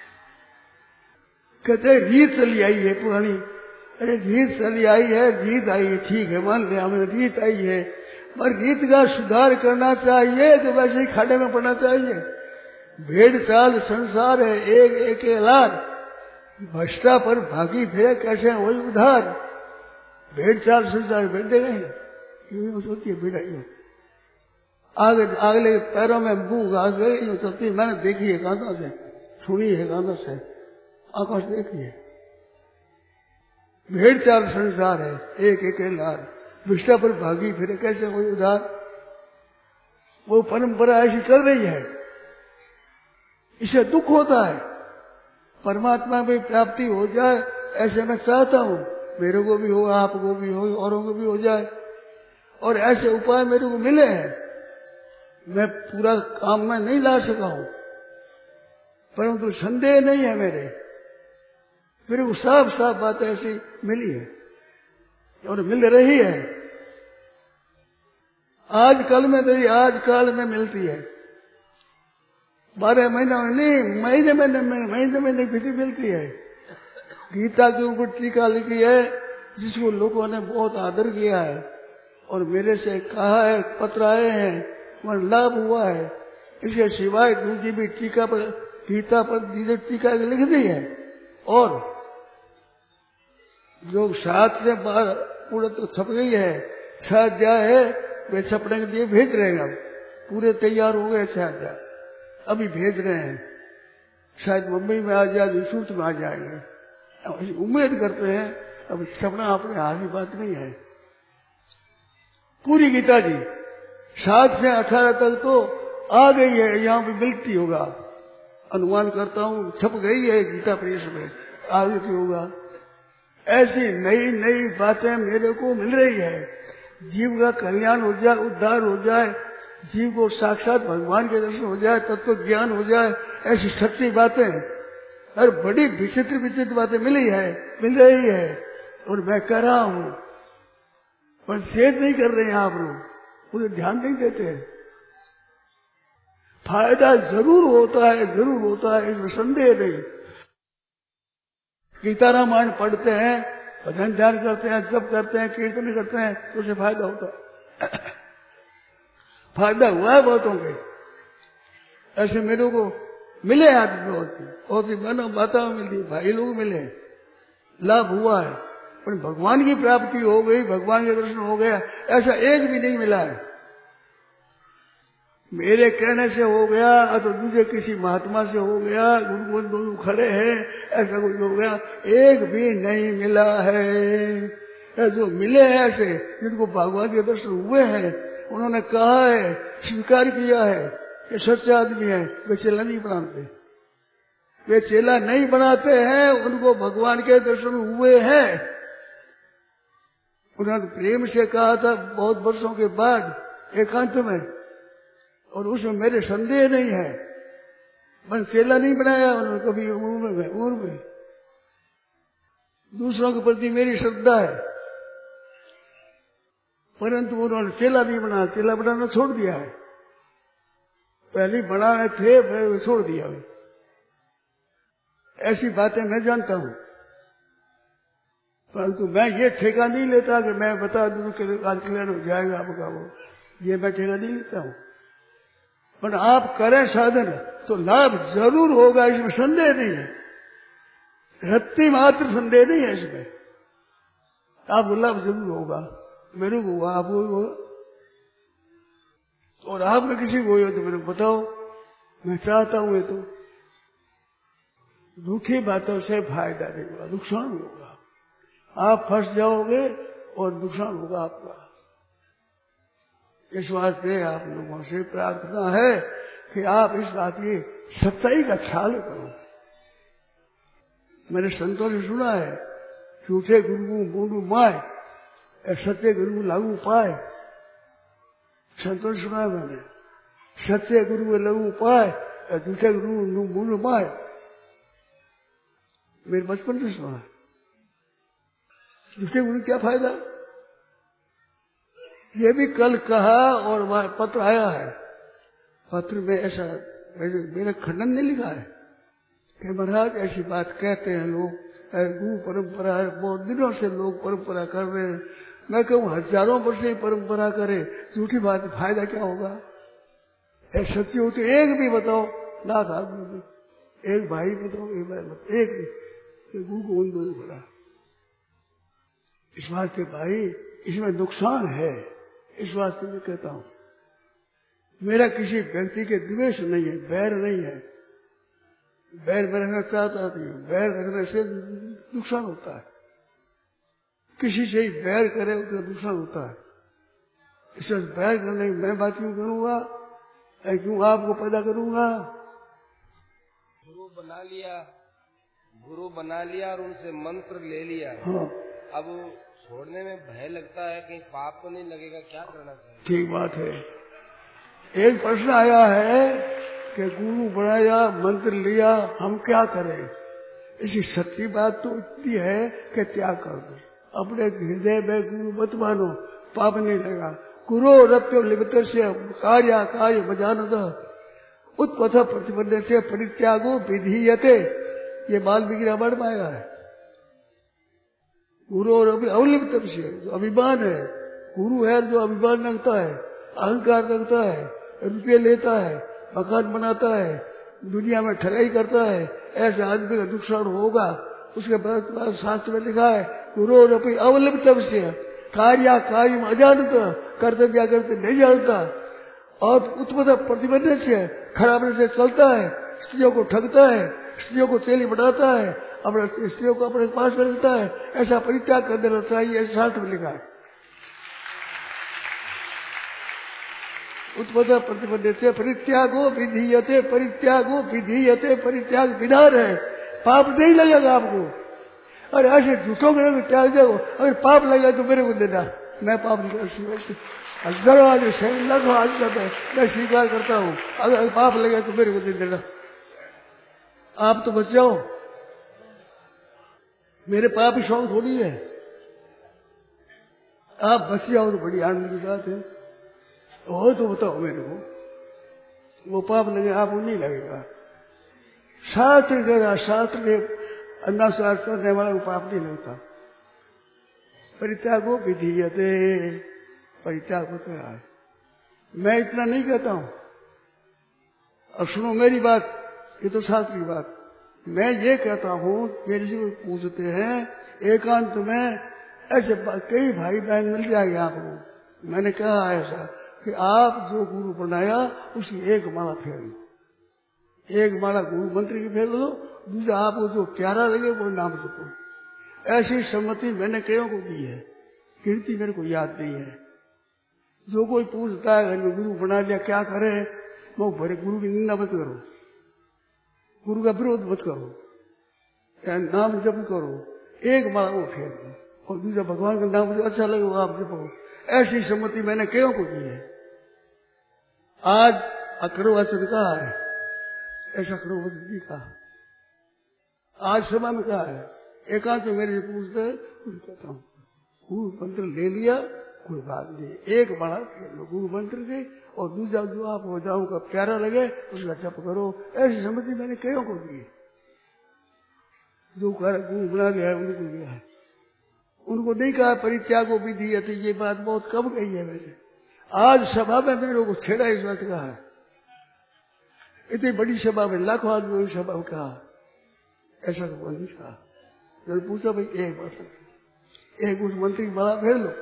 कहते रीत चली आई है पुरानी, अरे रीत चली आई है, रीत आई है, ठीक है, मान लिया हमें रीत आई है, पर रीत का सुधार करना चाहिए तो वैसे ही खाने में पड़ना चाहिए। भेड़ चाल संसार है एक एक लार, भ्रष्टा पर भागी फिरे कैसे वही उधार। भेड़ चाल संसार भेड़ दे गए, यूं सोचिए भेड़ा यूं आगे अगले पैरों में बूह आ गए, यूं सोचिए। मैंने देखी है कानों से, सुनी है कानों से, आंखों से देखी है। भेड़ चाल संसार है एक एक लार, भ्रष्टा पर भागी फिरे कैसे वही उधार। वो परंपरा ऐसी चल रही है, इसे दुख होता है। परमात्मा में प्राप्ति हो जाए ऐसे मैं चाहता हूं, मेरे को भी हो, आपको भी हो, औरों को भी हो जाए, और ऐसे उपाय मेरे को मिले हैं। मैं पूरा काम में नहीं ला सका हूं, परंतु संदेह नहीं है मेरे मेरे को साफ साफ बात ऐसी मिली है और मिल रही है। आज कल में मेरी आज काल में मिलती है, बारह महीना में नहीं, महीने महीने में महीने महीने फिर मिलती है। गीता के ऊपर टीका लिखी है, जिसको लोगों ने बहुत आदर किया है और मेरे से कहा है, पत्र आए हैं, वह लाभ हुआ है। इसके सिवाय दूसरी भी टीका पर, गीता पर टीका लिख दी है। और जो सात से बारह पूरे तो छप गई है, छह अध्याय है, वे छपने के लिए भेज रहे हैं। अब पूरे तैयार हो गए छह अध्याय, अभी भेज रहे हैं। शायद मुंबई में आ जाए, सूरत में आ जाएंगे, उम्मीद करते हैं। अब छपना अपने हाथ की बात नहीं है। पूरी गीता जी सात से अठारह तक तो आ गई है, यहाँ पे मिलती होगा, अनुमान करता हूँ छप गई है गीता प्रेस में, आगे की होगा। ऐसी नई नई बातें मेरे को मिल रही है। जीव का कल्याण हो जाए, उद्धार हो जाए, जीव को साक्षात भगवान के दर्शन हो जाए, तत्व तो ज्ञान हो जाए, ऐसी सच्ची बातें और बड़ी विचित्र विचित्र बातें मिली है, मिल रही है, और मैं कर रहा हूं। पर शेयर नहीं कर रहे हैं आप लोग, मुझे ध्यान नहीं देते। फायदा जरूर होता है, जरूर होता है, इसमें संदेह नहीं। गीता रामायण पढ़ते हैं, भजन ध्यान करते हैं, जप करते हैं, कीर्तन करते हैं, तो उसे फायदा होता है। फायदा हुआ है बहुतों के, ऐसे मेरे को मिले आदमी बहुत सी बहुत सी मानव माताओं मिली, भाई लोग मिले, लाभ हुआ है। पर भगवान की प्राप्ति हो गई, भगवान के दर्शन हो गया, ऐसा एक भी नहीं मिला है। मेरे कहने से हो गया तो दूसरे किसी महात्मा से हो गया, गुरु दोनों खड़े हैं, ऐसा कुछ हो गया, एक भी नहीं मिला है। जो मिले हैं ऐसे जिनको भगवान के दर्शन हुए हैं, उन्होंने कहा है, स्वीकार किया है कि सच्चा आदमी है, वे चेला नहीं बनाते। वे चेला नहीं बनाते हैं, उनको भगवान के दर्शन हुए हैं। उन्होंने प्रेम से कहा था बहुत वर्षों के बाद एकांत में, और उसमें मेरे संदेह नहीं है। मैं चेला नहीं बनाया उन्होंने कभी उम्र में उम्र में दूसरों के प्रति मेरी श्रद्धा है, परंतु उन्होंने चेला नहीं बनाया, चेला बनाना छोड़ दिया है। पहले बनाए थे, फिर छोड़ दिया। ऐसी बातें मैं जानता हूं, परंतु मैं ये ठेका नहीं लेता कि मैं बता दूं कि कल्याण हो जाएगा आपका, वो ये मैं ठेका नहीं लेता हूं। पर आप करें साधन तो लाभ जरूर होगा, इसमें संदेह नहीं है, रत्ती मात्र संदेह नहीं है इसमें। आपको लाभ जरूर होगा, मेरे को हुआ, आपको होगा, और आप में किसी को हो तो मेरे को बताओ, मैं चाहता हूं। ये तो दुखी बातों से फायदा नहीं होगा, नुकसान होगा। आप फंस जाओगे और नुकसान होगा आपका। इस वास्ते आप लोगों से प्रार्थना है कि आप इस बात की सच्चाई का ख्याल करो। मैंने संतों से सुना है, झूठे गुरु मूंडू माए, सच्चे गुरु लागू पाए। संतों से सुना है मैंने, सच्चे गुरु लागू पाए, झूठे गुरु मूंडू माए। मेरे बचपन से सुना है। झूठे गुरु क्या फायदा? ये भी कल कहा और वहां पत्र आया है। पत्र में ऐसा मेरे खंडन ने लिखा है कि महाराज ऐसी बात कहते हैं लोग, गुरु परंपरा है, बहुत दिनों से लोग परंपरा कर रहे हैं। मैं कहूँ हजारों वर्ष से परंपरा करे, झूठी बात फायदा क्या होगा? ऐसा सच्ची हो तो एक भी बताओ, लाख आदमी में एक भाई बताओ, एक भाई बताओ, एक भी गुरु को उन दो बोला। इस वास्ते भाई इसमें नुकसान है, इस वास्ते मैं कहता हूं मेरा किसी व्यक्ति के द्वेष नहीं है, बैर नहीं है। बैर में रहना चाहता नहीं, बैर रखने से नुकसान होता है। किसी से ही बैर करे उसका नुकसान होता है। इससे बैर करने की मैं बात क्यों करूंगा, क्यों आपको पैदा करूंगा? गुरु बना लिया, गुरु बना लिया और उनसे मंत्र ले लिया। हाँ। अब छोड़ने में भय लगता है, कहीं पाप तो नहीं लगेगा, क्या करना चाहिए? ठीक बात है। एक प्रश्न आया है कि गुरु बनाया, मंत्र लिया, हम क्या करें? इसी सच्ची बात तो इतनी है कि त्याग कर दो। अपने हृदय में गुरु मत मानो, पाप नहीं लगा। गुरु रप्यो लिप्त से कार्य कार्य बजानद उत्पथ प्रतिबंध से परित्यागो विधीयते। ये वाल्मीकि रामायण में आया है। गुरु और अवलिप्त से जो अभिमान है, गुरु है जो अभिमान रखता है, अहंकार रखता है, रुपये लेता है, मकान बनाता है, दुनिया में ठगाई करता है, ऐसे आदमी का नुकसान होगा। उसके बाद शास्त्र में लिखा है गुरु और अवलिप्त से कार्य कार्य अजानत, कर्तव्य करते नहीं जानता और उत्पन्न प्रतिबंध से खराब से चलता है, स्त्रियों को ठगता है, स्त्रियों को चेली बनाता है, अपने स्त्रियों को अपने पास रखता है। ऐसा परित्याग कर देना चाहिए, ऐसा शास्त्र में लिखा है। उत्पन्न प्रतिबंध से परित्यागो विधीयते, परित्यागो विधीयते, परित्याग विधान है, पाप नहीं लगेगा आपको। और ऐसे झूठों के त्याग दो, अगर पाप लगेगा तो मेरे को देना, मैं पाप नहीं हजारों आज लगो आज मैं स्वीकार करता हूँ। अगर पाप लगेगा तो मेरे को दे देना, आप तो बच जाओ। मेरे पाप ही शौक थोड़ी है, आप बच जाओ तो बड़ी आनंद की बात है। हो तो बताओ मेरे को, वो पाप लगे आपको नहीं लगेगा। शास्त्र देगा, शास्त्र के अनुसार करने वाला को पाप नहीं लगता। परित्यागो विधीयते, परित्याग होता है। मैं इतना नहीं कहता हूं, अब सुनो मेरी बात, ये तो शास्त्र की बात। मैं ये कहता हूं, मेरे से पूछते हैं एकांत में, ऐसे कई भाई बहन मिल जाएंगे आपको। मैंने कहा ऐसा कि आप जो गुरु बनाया उसकी एक माला फेर लो, एक माला गुरु मंत्र की फेर लो, दूसरा आपको जो प्यारा लगे वो नाम जपो। ऐसी सम्मति मैंने कईयों को दी है, कीर्ति मेरे को याद नहीं है। जो कोई पूछता है घर में गुरु बना लिया क्या करे, वो भरे गुरु की निंदा मत करो, गुरु का विरोध मत करो, नाम जप करो, एक माला वो फेर दो और दूसरा भगवान का नाम मुझे अच्छा लगे वो आप जपो। ऐसी सम्मति मैंने कईयों को दी है। आज अकड़ो वचन कहा है, ऐसा कड़ो वचन नहीं कहा, आज सभा में कहा है। एकांत में मेरे पूछते कहता हूँ गुरु मंत्र ले लिया कोई बात नहीं, एक बड़ा गुरु मंत्र के और दूसरा जो आप हो जाओ का प्यारा लगे उसका जप करो। ऐसी सम्मति मैंने कईयों को दी है। जो गुरु बना गया है उनको दिया है, उनको नहीं कहा परित्यागो विधि है। ये बात बहुत कम कही है मैंने। आज सभा में मेरे को छेड़ा इस बात कहा है, इतनी बड़ी सभा में लाखों आदमी की सभा में कहा, ऐसा तो नहीं कहा। जब पूछा भाई एक बात, एक उस मंत्र की माला फेर लो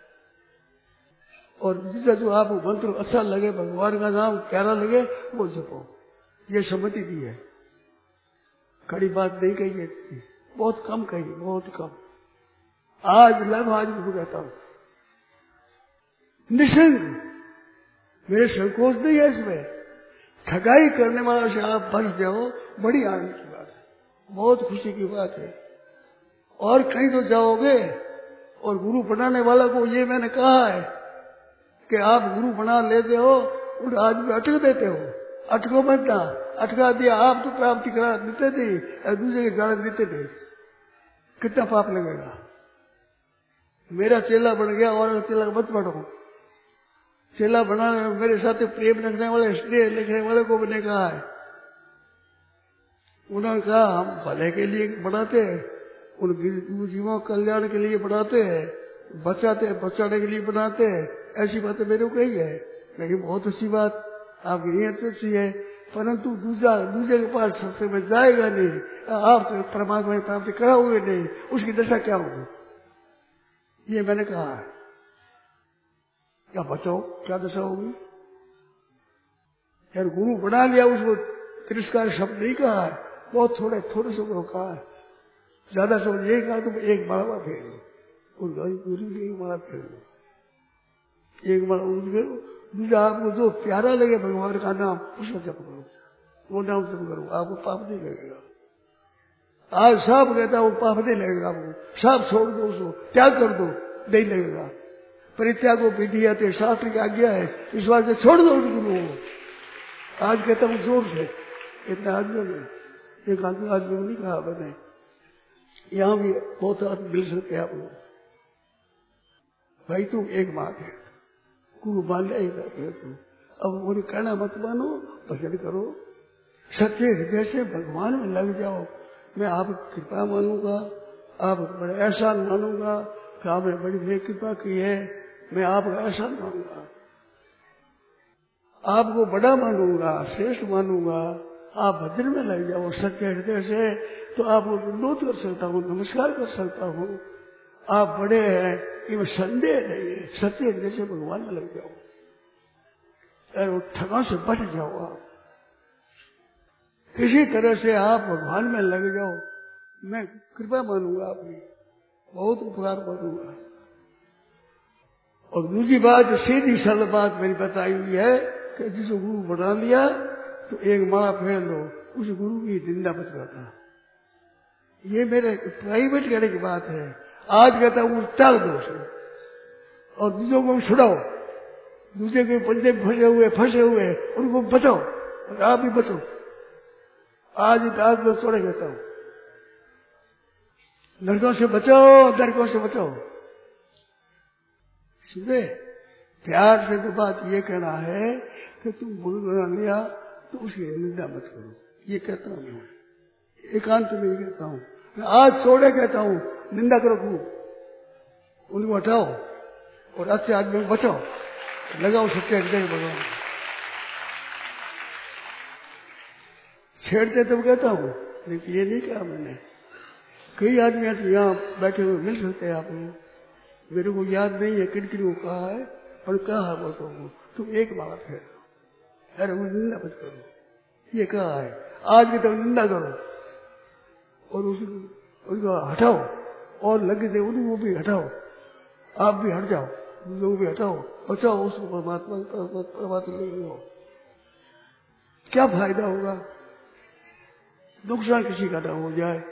और दूसरा जो आपको मंत्र अच्छा लगे, भगवान का नाम प्यारा लगे वो जपो। ये सम्मति दी है, कड़ी बात नहीं कही है, बहुत कम कही, बहुत कम। आज लाखों आदमी को कहता हूं निश्चिंत, मेरे संकोच नहीं है इसमें। ठगाई करने वाला से आप बच जाओ, बड़ी आनंद की बात है, बहुत खुशी की बात है। और कहीं तो जाओगे और गुरु बनाने वाला को ये मैंने कहा है कि आप गुरु बना लेते हो, उन आदमी अटक देते हो, अटको मत ना, अटका दिया आप तो प्राप्ति करा देते थे और दूसरे के गाड़ देते थे, कितना पाप लगेगा। मेरा चेला बन गया और चेला मत बढ़ो, चेला बना मेरे साथ प्रेम लिखने वाले, स्नेह लिखने वाले को मैंने कहा है, उन्होंने कहा हम भले के लिए बनाते हैं, उन जीवों कल्याण के लिए बनाते हैं, बचाते बचाने के लिए बनाते हैं, ऐसी बातें मेरे को कही है। लेकिन बहुत अच्छी बात, आपकी नीयत अच्छी है, परंतु दूसरा दूसरे के पास सबसे में जाएगा नहीं, आप तो परमात्मा की प्राप्ति कराओगे नहीं, उसकी दशा क्या होगी, ये मैंने कहा है। क्या बचाओ, क्या दशा होगी। यार गुरु बना लिया, उसको तिरस्कार शब्द नहीं कहा है, बहुत थोड़े थोड़े से कहा है, ज्यादा समझ ये कहा तो एक माला फेर लो, गुरु की एक माला फेर लो, एक माला फेरो। दूसरा आपको जो प्यारा लगे भगवान का नाम उसका जप करो, वो नाम जप करो, आपको पाप नहीं लगेगा। आज साफ कहता है वो पाप नहीं लगेगा आपको, साफ छोड़ दो, उसको त्याग कर दो, नहीं लगेगा। परित्याग को विधि आते शास्त्र की आज्ञा है, इस बात से छोड़ दो उस गुरु को। आज कहता हूँ जोर से, इतना आदमी में एक आदमी आदमी को नहीं कहा मैंने, यहाँ भी बहुत आदमी मिल सकते हैं आप लोग। भाई तुम एक बात है, गुरु मान जाएगा, अब उन्हें कहना मत मानो, भजन करो, सच्चे हृदय से भगवान में लग जाओ। मैं आप कृपा मानूंगा, आप बड़े एहसान मानूंगा कि आपने बड़ी मेरी कृपा की है, मैं आपका एहसान मानूंगा, आपको बड़ा मानूंगा, श्रेष्ठ मानूंगा। आप भजन में लग जाओ सच्चे हृदय से, तो आपको विनोद कर सकता हूँ, नमस्कार कर सकता हूँ, आप बड़े हैं, इनमें संदेह नहीं है। सच्चे हृदय से भगवान में लग जाओ और ठगा से बच जाओ। आप किसी तरह से आप भगवान में लग जाओ, मैं कृपा मानूंगा, आपकी बहुत उपकार करूंगा। और दूसरी बात, सीधी सरल बात मेरी बताई हुई है कि जिसको गुरु बना लिया तो एक माला फेर लो, उस गुरु की निंदा मत करना। ये मेरे प्राइवेट कहने की बात है। आज कहता हूँ त्याग दो उसे और दूसरों को छुड़ाओ, दूसरे के पंजे फंसे हुए फंसे हुए उनको बचाओ और आप भी बचो। आज आज मैं थोड़े कहता हूँ, लड़कों से बचाओ, लड़कों से बचाओ। सुने, प्यार से तो बात ये कहना है कि तुम गुरु बना लिया तो उसकी निंदा मत करो, ये कहता हूँ मैं, एकांत में ये कहता हूँ। मैं आज छोड़े कहता हूँ, निंदा करो गुरु, उनको हटाओ और अच्छे आदमी को बचाओ, लगाओ सच्चे हृदय भगवान। छेड़ते तो कहता हूँ, लेकिन ये नहीं कहा मैंने। कई आदमी यहाँ बैठे हुए मिल सकते हैं आप लोग, मेरे को याद नहीं है किन किन को कहा है, पर कहा वो तो तुम एक बात है, अरे वो निंदा मत करो, ये कहा है। आज भी तो निंदा करो और उसको हटाओ और लगे थे उनको भी हटाओ, आप भी हट जाओ, लोग भी हटाओ, बचाओ उसको परमात्मा परमात्मा नहीं हो। क्या फायदा होगा, नुकसान किसी का ना हो जाए।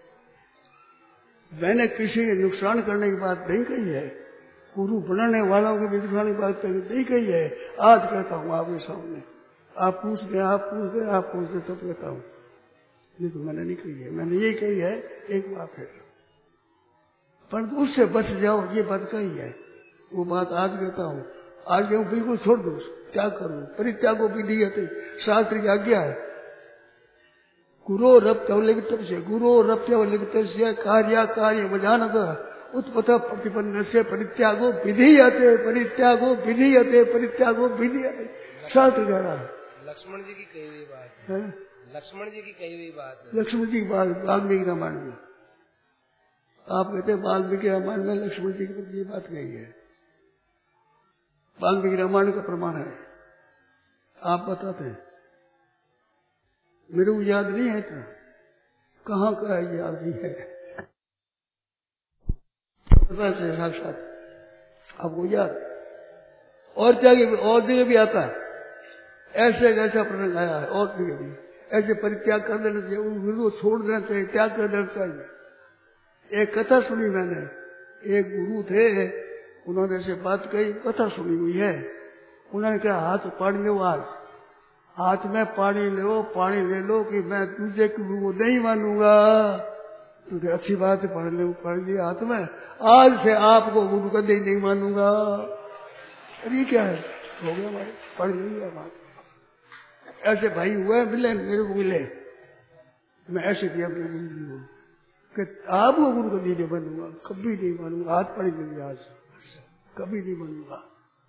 मैंने किसी के नुकसान करने की बात नहीं कही है, गुरु बनाने वालों के भी नुकसान की बात नहीं कही है। आज कहता हूँ आपके सामने, आप पूछ दें आप पूछ दें आप पूछ दें तब कहता हूँ, नहीं तो मैंने नहीं कही है। मैंने ये कही है एक बात है, पर उससे बच जाओ, ये बात कही है। वो बात आज कहता हूँ, आज कहूँ बिल्कुल छोड़ दो, त्याग करो, परित्यागो विधि है, शास्त्र की आज्ञा है। गुरो रप्तवलिप्त से गुरो रप्तवलिप्त से कार्य कार्य वजानत उत्पथ प्रतिपन्न से परित्यागो विधीयते परित्यागो विधीयते परित्यागो विधीयते, शास्त्र कह रहा है। लक्ष्मण जी की कही हुई बात है, लक्ष्मण जी की कही हुई बात है। लक्ष्मण जी की बात वाल्मीकि रामायण में, आप कहते हैं वाल्मीकि रामायण में लक्ष्मण जी की ये बात कही है, वाल्मीकि रामायण का प्रमाण है। आप बताते हैं, मेरे को याद नहीं है, तो कहाँ का है, याद नहीं है, साक्षात आपको याद। और क्या और जगह भी आता है, ऐसे कैसा प्रसंग आया है और भी अभी ऐसे परित्याग कर देना चाहिए, उन गुरु को छोड़ देना चाहिए, त्याग कर देना चाहिए। एक कथा सुनी मैंने, एक गुरु थे, उन्होंने ऐसे बात कही, कथा सुनी हुई है। उन्होंने कहा हाथ पानी लो, आज हाथ में पानी लो, पानी ले लो कि मैं तुझे गुरु को नहीं मानूंगा। तुझे अच्छी बात है, पढ़ ले, पढ़ लिया हाथ में, आज से आपको गुरु का नहीं, नहीं मानूंगा। अरे क्या है, हो गया हमारे, पढ़ लिया बात। ऐसे भाई हुए, मिले मेरे को, मिले, मैं ऐसे किया कि आपको गुरु को नहीं मानूंगा, कभी नहीं मानूंगा, हाथ पड़ी नहीं, आज कभी नहीं मानूंगा।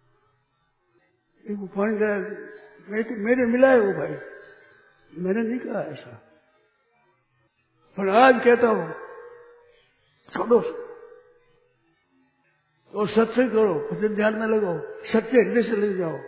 एक फोन गया, मेरे, मेरे मिला है वो भाई, मैंने नहीं कहा ऐसा, पर आज कहता हूं छोड़ो और सत्संग करो, भजन ध्यान में लगाओ, सच्चे हृदय से ले जाओ,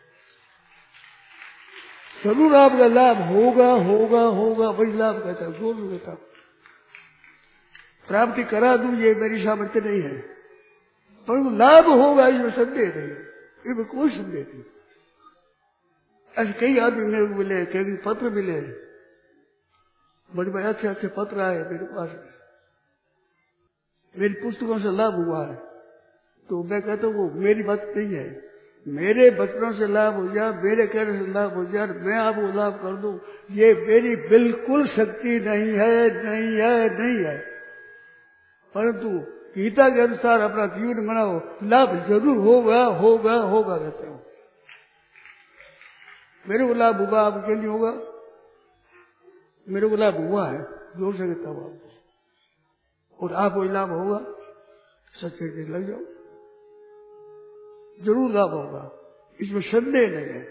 जरूर आपका लाभ होगा होगा होगा। वही लाभ कहता है, जोर कहता प्राप्ति करा दूं, ये मेरी सामर्थ्य नहीं है, पर वो लाभ होगा, इसमें संदेह नहीं, इसमें कोई संदेह नहीं। ऐसे कई आदमी मेरे को मिले, कई पत्र मिले, बड़े बड़े अच्छे अच्छे पत्र आए मेरे पास, मेरी पुस्तकों से लाभ हुआ है। तो मैं कहता हूँ वो मेरी बात नहीं है, मेरे बचनों से लाभ हो जाए, मेरे कहने से लाभ हो जाए, मैं आपको लाभ कर दूं, ये मेरी बिल्कुल शक्ति नहीं है, नहीं है, नहीं है। परंतु गीता के अनुसार अपना जीवन बनाओ, लाभ जरूर होगा होगा होगा कहते हो। मेरे को लाभ होगा, आपको क्यों नहीं होगा? मेरे को लाभ हुआ है, जोर से कहता हूँ आपको, और आपको लाभ होगा, सच्चे के लग जाओ, जरूर लाभ होगा, इसमें संदेह नहीं है।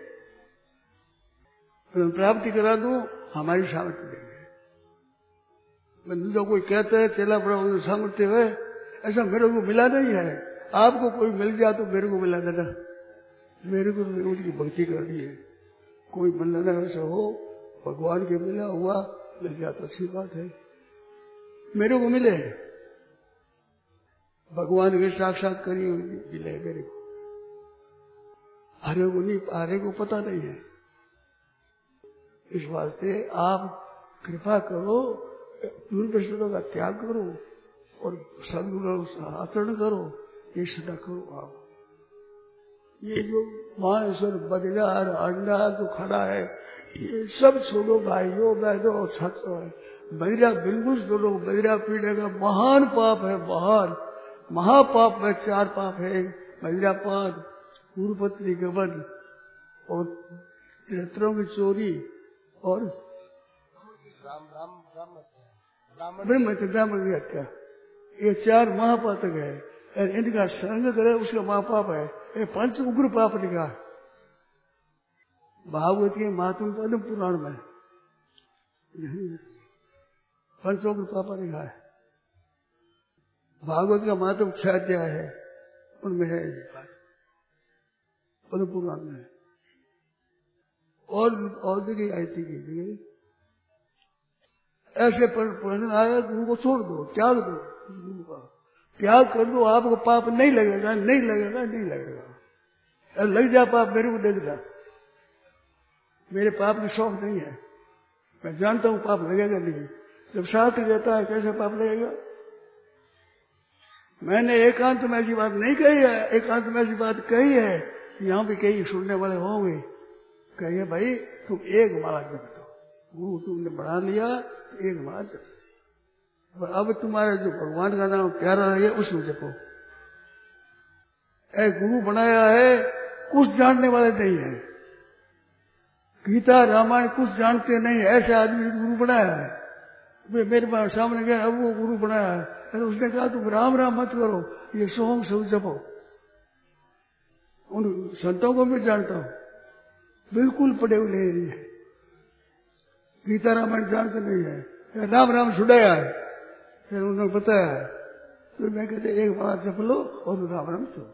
तो प्राप्ति करा दूं, हमारी सामर्थ्य देंगे। मैं दूसरा कोई कहता है चला बड़ा सामर्थ्य है, ऐसा मेरे को मिला नहीं है। आपको कोई मिल जाए तो मेरे को मिला देना, मेरे को उनकी भक्ति करनी है। कोई मिलना ऐसा हो, भगवान के मिला हुआ मिल जाए तो अच्छी बात है, मेरे को मिले, भगवान के साक्षात करी मिले मेरे को, हरे को नहीं, हरे को पता नहीं है। इस वास्ते आप कृपा करो, दुर्व्यसनों का त्याग करो और सदगुणों से आचरण करो, ये सदा करो आप। ये जो मांसर बदलार अंडा जो खड़ा है, ये सब छोड़ो भाइयों बहनों, छात्रों है, बहिरा बिल्कुल छोड़ो। बहिरा पीने का महान पाप है, महान महापाप में चार पाप है, बहिरा पान, पूर्वपत्नी गबन और चरित्रों की चोरी और ब्रह्म ब्राह्मण की हत्या, ये चार महापातक है। इनका संग करे उसका महापाप है, ये पंच उग्र पाप लिखा भागवत के महात्म पद्म पुराण में, पंच उग्र पाप लिखा है। भागवत का महात्म छह अध्याय है, उनमें है पद्म पुराण में, और और जगह आई थी की ऐसे पढ़ने आया, गुरु को छोड़ दो, त्याग दो, गुरु का त्याग कर दो, आपको पाप नहीं लगेगा, नहीं लगेगा, नहीं लगेगा। लग जा पाप मेरे को दे देगा, मेरे पाप में शौक नहीं है, मैं जानता हूं पाप लगेगा नहीं। जब साथ रहता है कैसे पाप लगेगा? मैंने एकांत में ऐसी बात नहीं कही है, एकांत में ऐसी बात कही है, यहाँ भी कई सुनने वाले होंगे, कहिए भाई तुम एक माला जप दो, गुरु तुमने बढ़ा लिया, एक माला जप, अब तुम्हारा जो भगवान का नाम प्यारा है उसमें जपो। ऐ गुरु बनाया है, कुछ जानने वाले नहीं है, गीता रामायण कुछ जानते नहीं, ऐसे आदमी गुरु बनाया है। मेरे पास सामने गया, अब वो गुरु बनाया है, उसने कहा तुम राम राम मत करो, ये सोम सब जपो। उन संतों को मैं जानता हूं, बिल्कुल पढ़े हुए नहीं है, गीता रामायण जानते नहीं है, राम राम छुड़ाया है, फिर उन्होंने बताया है, तो मैं कहते एक बार जप लो और राम राम चलो।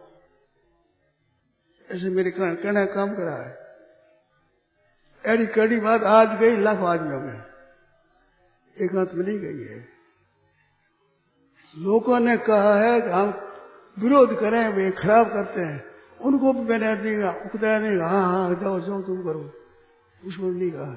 ऐसे मेरे कहना काम करा है। ऐसी कड़ी बात आज गई लाखों आदमियों में, एकांत में नहीं गई है। लोगों ने कहा है कि हम विरोध करें, वे खराब करते हैं, उनको भी मैंने दिया उकताया नहीं, हाँ हाँ जाओ जाओ तुम करो, उसको नहीं कहा।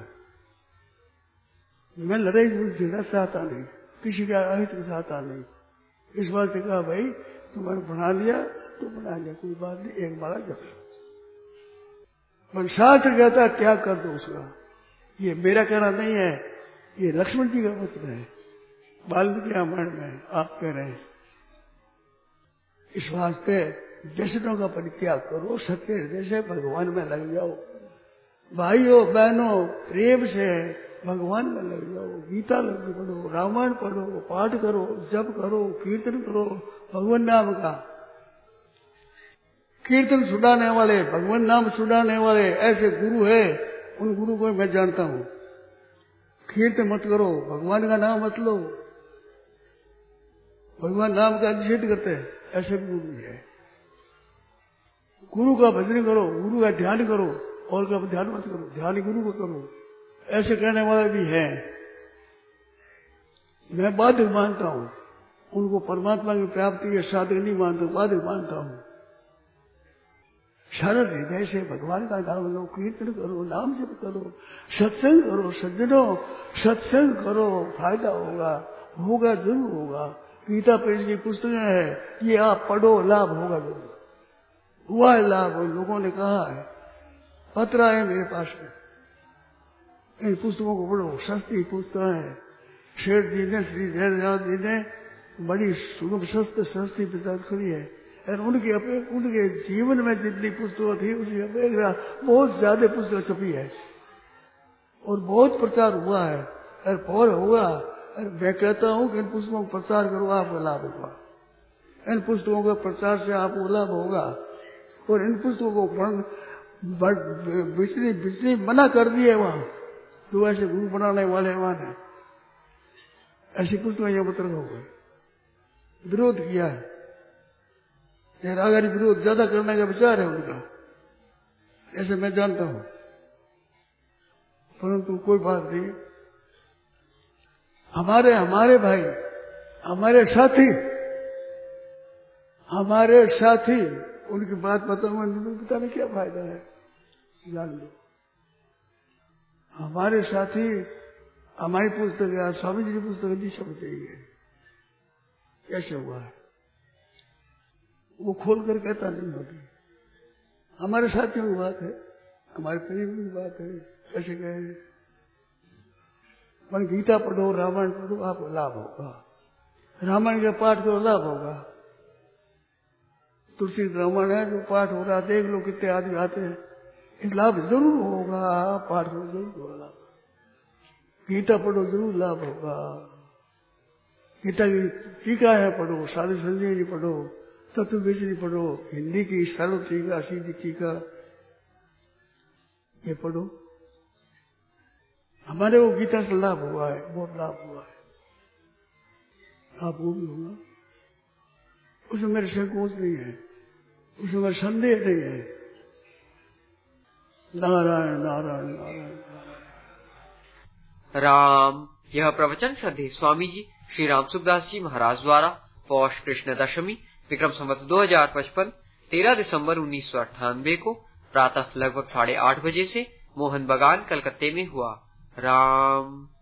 मैं लड़ाई झगड़ा चाहता नहीं, किसी का अहित चाहता नहीं। इस बात से कहा भाई तुम्हारे बना लिया तो बना लिया, कोई बात नहीं, एक माला जप लो। पर शास्त्र कहता त्याग कर दो उसका, ये मेरा कहना नहीं है, ये लक्ष्मण जी का वचन है, वाल्मीकि रामायण में आप कह रहे हैं। इस वास्ते व्यसनों का परित्याग करो, सत्य हृदय से भगवान में लग जाओ। भाइयों बहनों प्रेम से भगवान में लग जाओ, गीता लग पढ़ो, रामायण पढ़ो, पाठ करो, जप करो, कीर्तन करो भगवान नाम का। कीर्तन सुनाने वाले, भगवान नाम सुनाने वाले ऐसे गुरु है, उन गुरु को मैं जानता हूं। कीर्तन मत करो, भगवान का नाम मत लो, भगवान नाम का निषेध करते हैं, ऐसे भी गुरु है। गुरु का भजन करो, गुरु का ध्यान करो, और का ध्यान मत करो, ध्यान गुरु को करो, ऐसे कहने वाले भी हैं। मैं बाधक मानता हूं, उनको परमात्मा की प्राप्ति के साधक नहीं मानता, बाधक मानता हूं। सरल हृदय से भगवान का नाम लो, कीर्तन करो, नाम जप करो, सत्संग करो, सज्जनों सत्संग करो, फायदा होगा, होगा जरूर होगा। गीता प्रेस की पुस्तकें है, ये आप पढ़ो, लाभ होगा जरूर, हुआ है लाभ, लोगों ने कहा है, पत्र है मेरे पास में। इन पुस्तकों को पढ़ो, सस्ती पुस्तकें हैं। शेठ जी ने, श्री जयराज जी ने बड़ी सुगम सस्ते सस्ती प्रचार करी है, और उनके अपे उनके जीवन में जितनी पुस्तकें थी उसकी अपेक्षा बहुत ज्यादा पुस्तकें छपी है, और बहुत प्रचार हुआ है, और फौर हुआ। और मैं कहता हूं कि इन पुस्तकों का प्रचार करो, आपको लाभ होगा। इन पुस्तकों के प्रचार से आपको लाभ होगा। और इन पुस्तकों को बिजली बिजली मना कर दी है वहां, तो ऐसे गुरु बनाने वाले वहां ने ऐसी पुस्तकें यह मत रखो, विरोध किया है। अगर विरोध ज्यादा करने का विचार है उनका, ऐसे मैं जानता हूं, परंतु कोई बात नहीं। हमारे हमारे भाई, हमारे साथी, हमारे साथी, उनकी बात बताऊंगा, पता नहीं क्या फायदा है, जान लो। हमारे साथी हमारी पुस्तक है, स्वामी जी की पुस्तक नहीं समझ चाहिए, कैसे हुआ है वो खोल कर कहता नहीं होती। हमारे साथियों की बात है, हमारे प्रेम की बात है, कैसे कहे। पर गीता पढ़ो, रामायण पढ़ो, आपको लाभ होगा। रामायण का पाठ करो, लाभ होगा। तुलसी रामायण है जो पाठ हो रहा, देख लो कितने आदमी आते हैं, इस लाभ जरूर होगा। पाठ करो जरूर होगा, गीता पढ़ो जरूर लाभ होगा। गीता की टीका है पढ़ो, साधु संजय जी पढ़ो, तत्ववेचनी पढ़ो, हिंदी की सरल टीका, सीधी टीका ये पढ़ो। हमारे वो गीता से लाभ हुआ है, बहुत लाभ हुआ है, आपको भी होगा। उसमें मेरे संकोच नहीं है, उसमें मेरा संदेह नहीं है। नारायण नारायण नारायण राम। यह प्रवचन श्रद्धेय स्वामी जी श्री राम सुखदास जी महाराज द्वारा पौष कृष्ण दशमी विक्रम संवत दो हजार पचपन तेरह दिसंबर उन्नीस सौ अट्ठानबे को प्रातः लगभग साढ़े आठ बजे से मोहन बगान कलकत्ते में हुआ। राम।